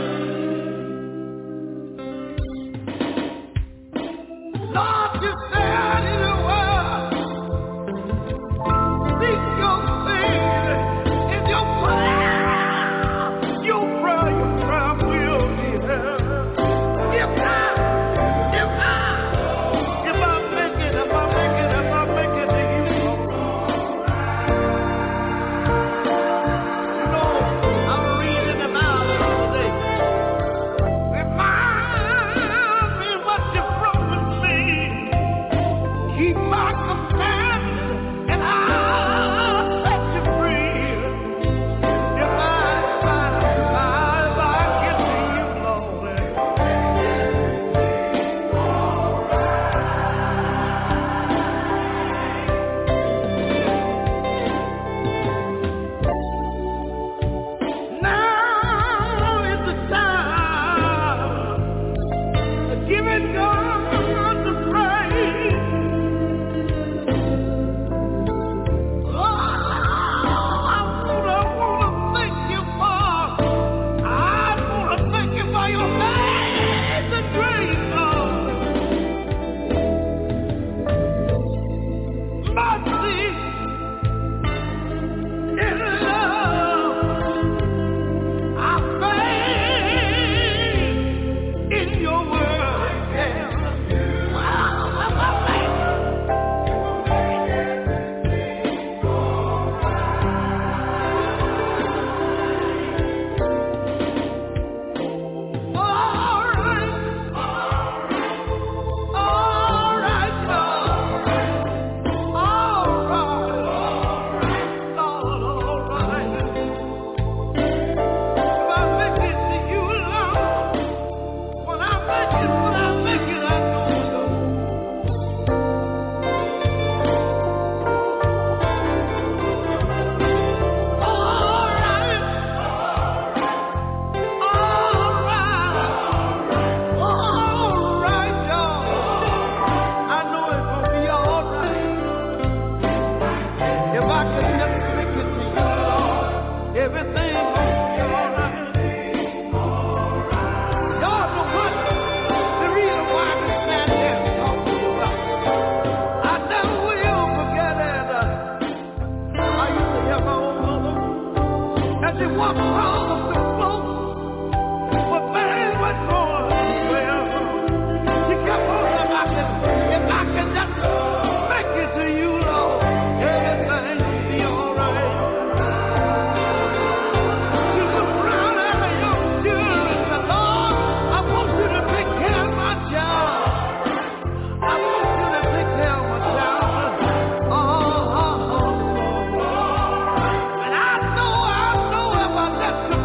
Lord, you said in the world, seek your face in your prayer. Your prayer, your prayer will be heard. If I, if I, if I make it, if I make it, if I make it to you, you know, I'm reading the Bible all day. Remind me what you promised me. Keep my commandments and I'll set you free. If I, if I, if I, if I get to you, Lord, now is the time of giving God the praise. Oh, I wanna, I wanna thank you for, I wanna thank you for your amazing grace, Lord. Mercy and love, I faith in your word. All right, all right, Lord. All right, Lord, all right. If I make it to you, Lord, when I make it, when I make it, I know, Lord. All right, all right, all right, y'all. I know it's gonna be all right. If I could just make it to you, Lord, everything gonna be all right. Y'all know what? The reason why I can stand here and talk to you about it, I never will forget it. I used to hear my own mother as she walked around the floor. But man, what's going on? Well, she kept on if I can, if I can just make it to you, Lord, everything will be all right. You look around at your children and say, Lord, I want you to take care of my child. I want you to take care of my child. Oh, oh, oh, oh. And I know, I know if I let you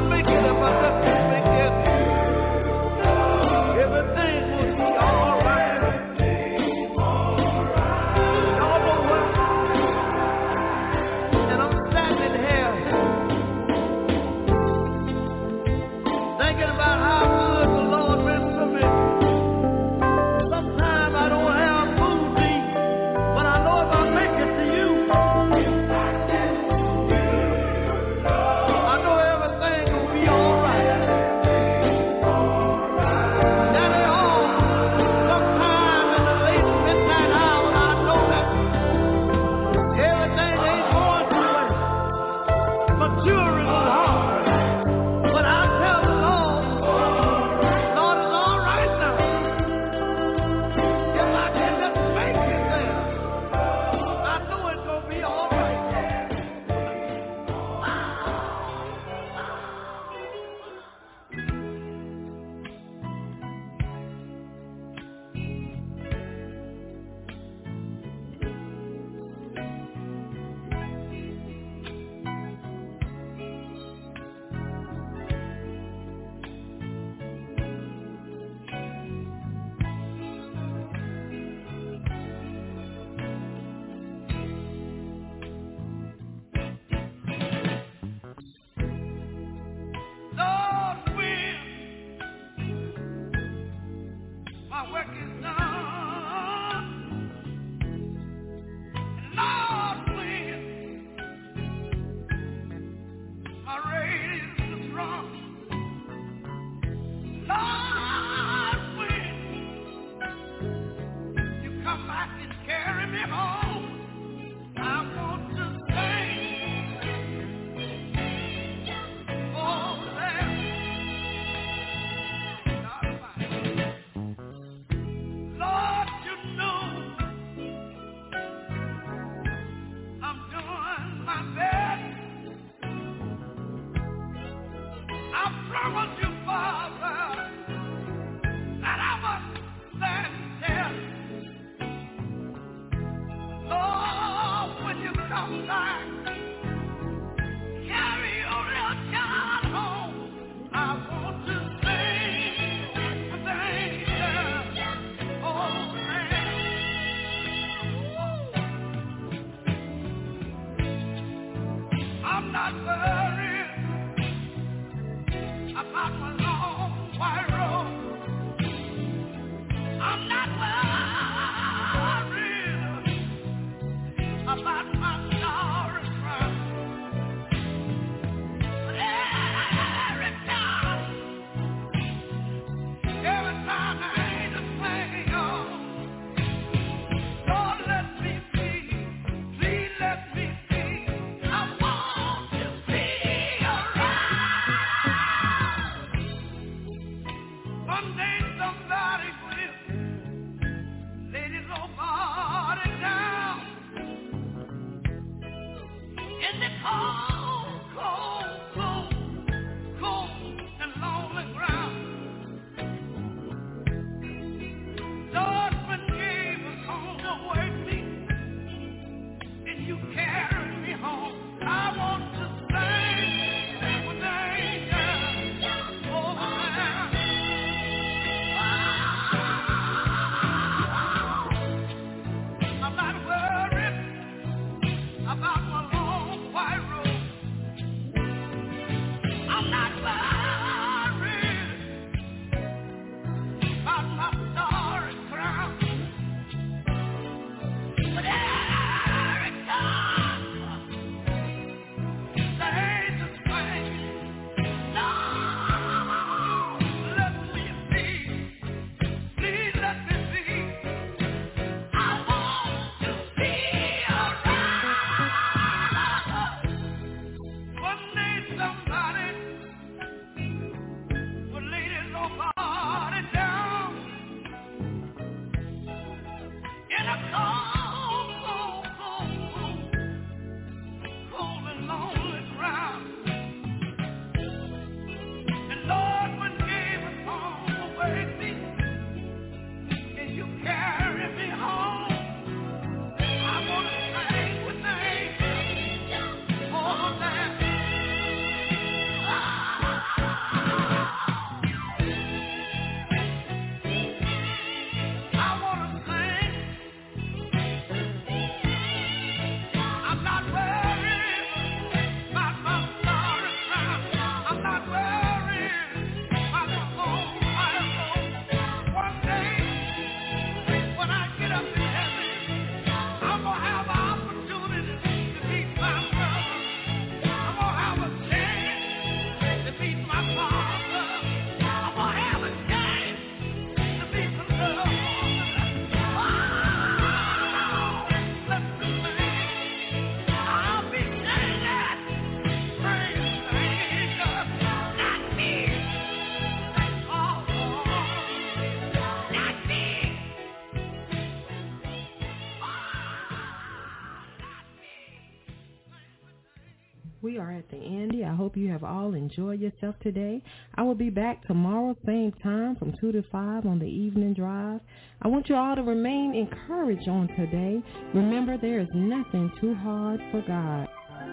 We are at the end. I hope you have all enjoyed yourself today. I will be back tomorrow, same time, from two to five on the evening drive. I want you all to remain encouraged on today. Remember, there is nothing too hard for God.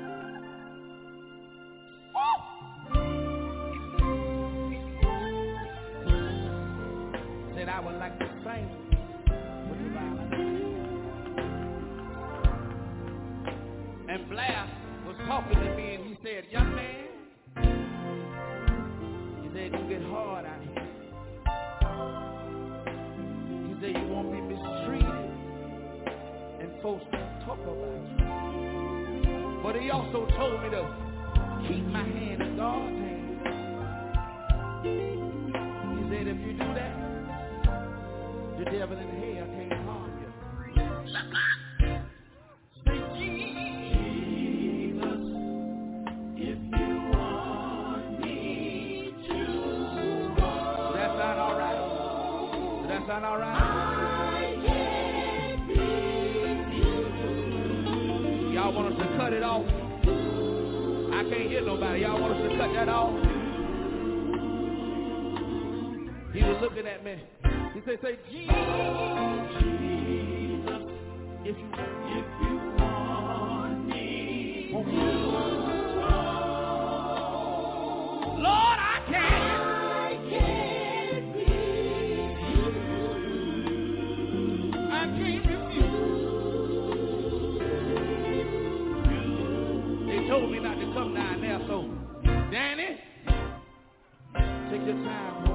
Said I would like to sing with the violin. And Blair was talking to me and he said, young man, he said, you get hard out here. He said, you won't be mistreated and folks don't talk about you. But he also told me to keep my hand in God's hand. He said, if you do that, the devil in hell can't harm you. Say, Jesus, if you want me to go. Does that sound all right? Does that sound all right? I can't leave you. Y'all want us to cut it off? I can't hear nobody. Y'all want us to cut that off? He was looking at me. He said, say, Jesus, if you, if you want me to go. Lord, I can't. I can't leave you. I can't refuse. They told me not to come down there, so Danny, take your time.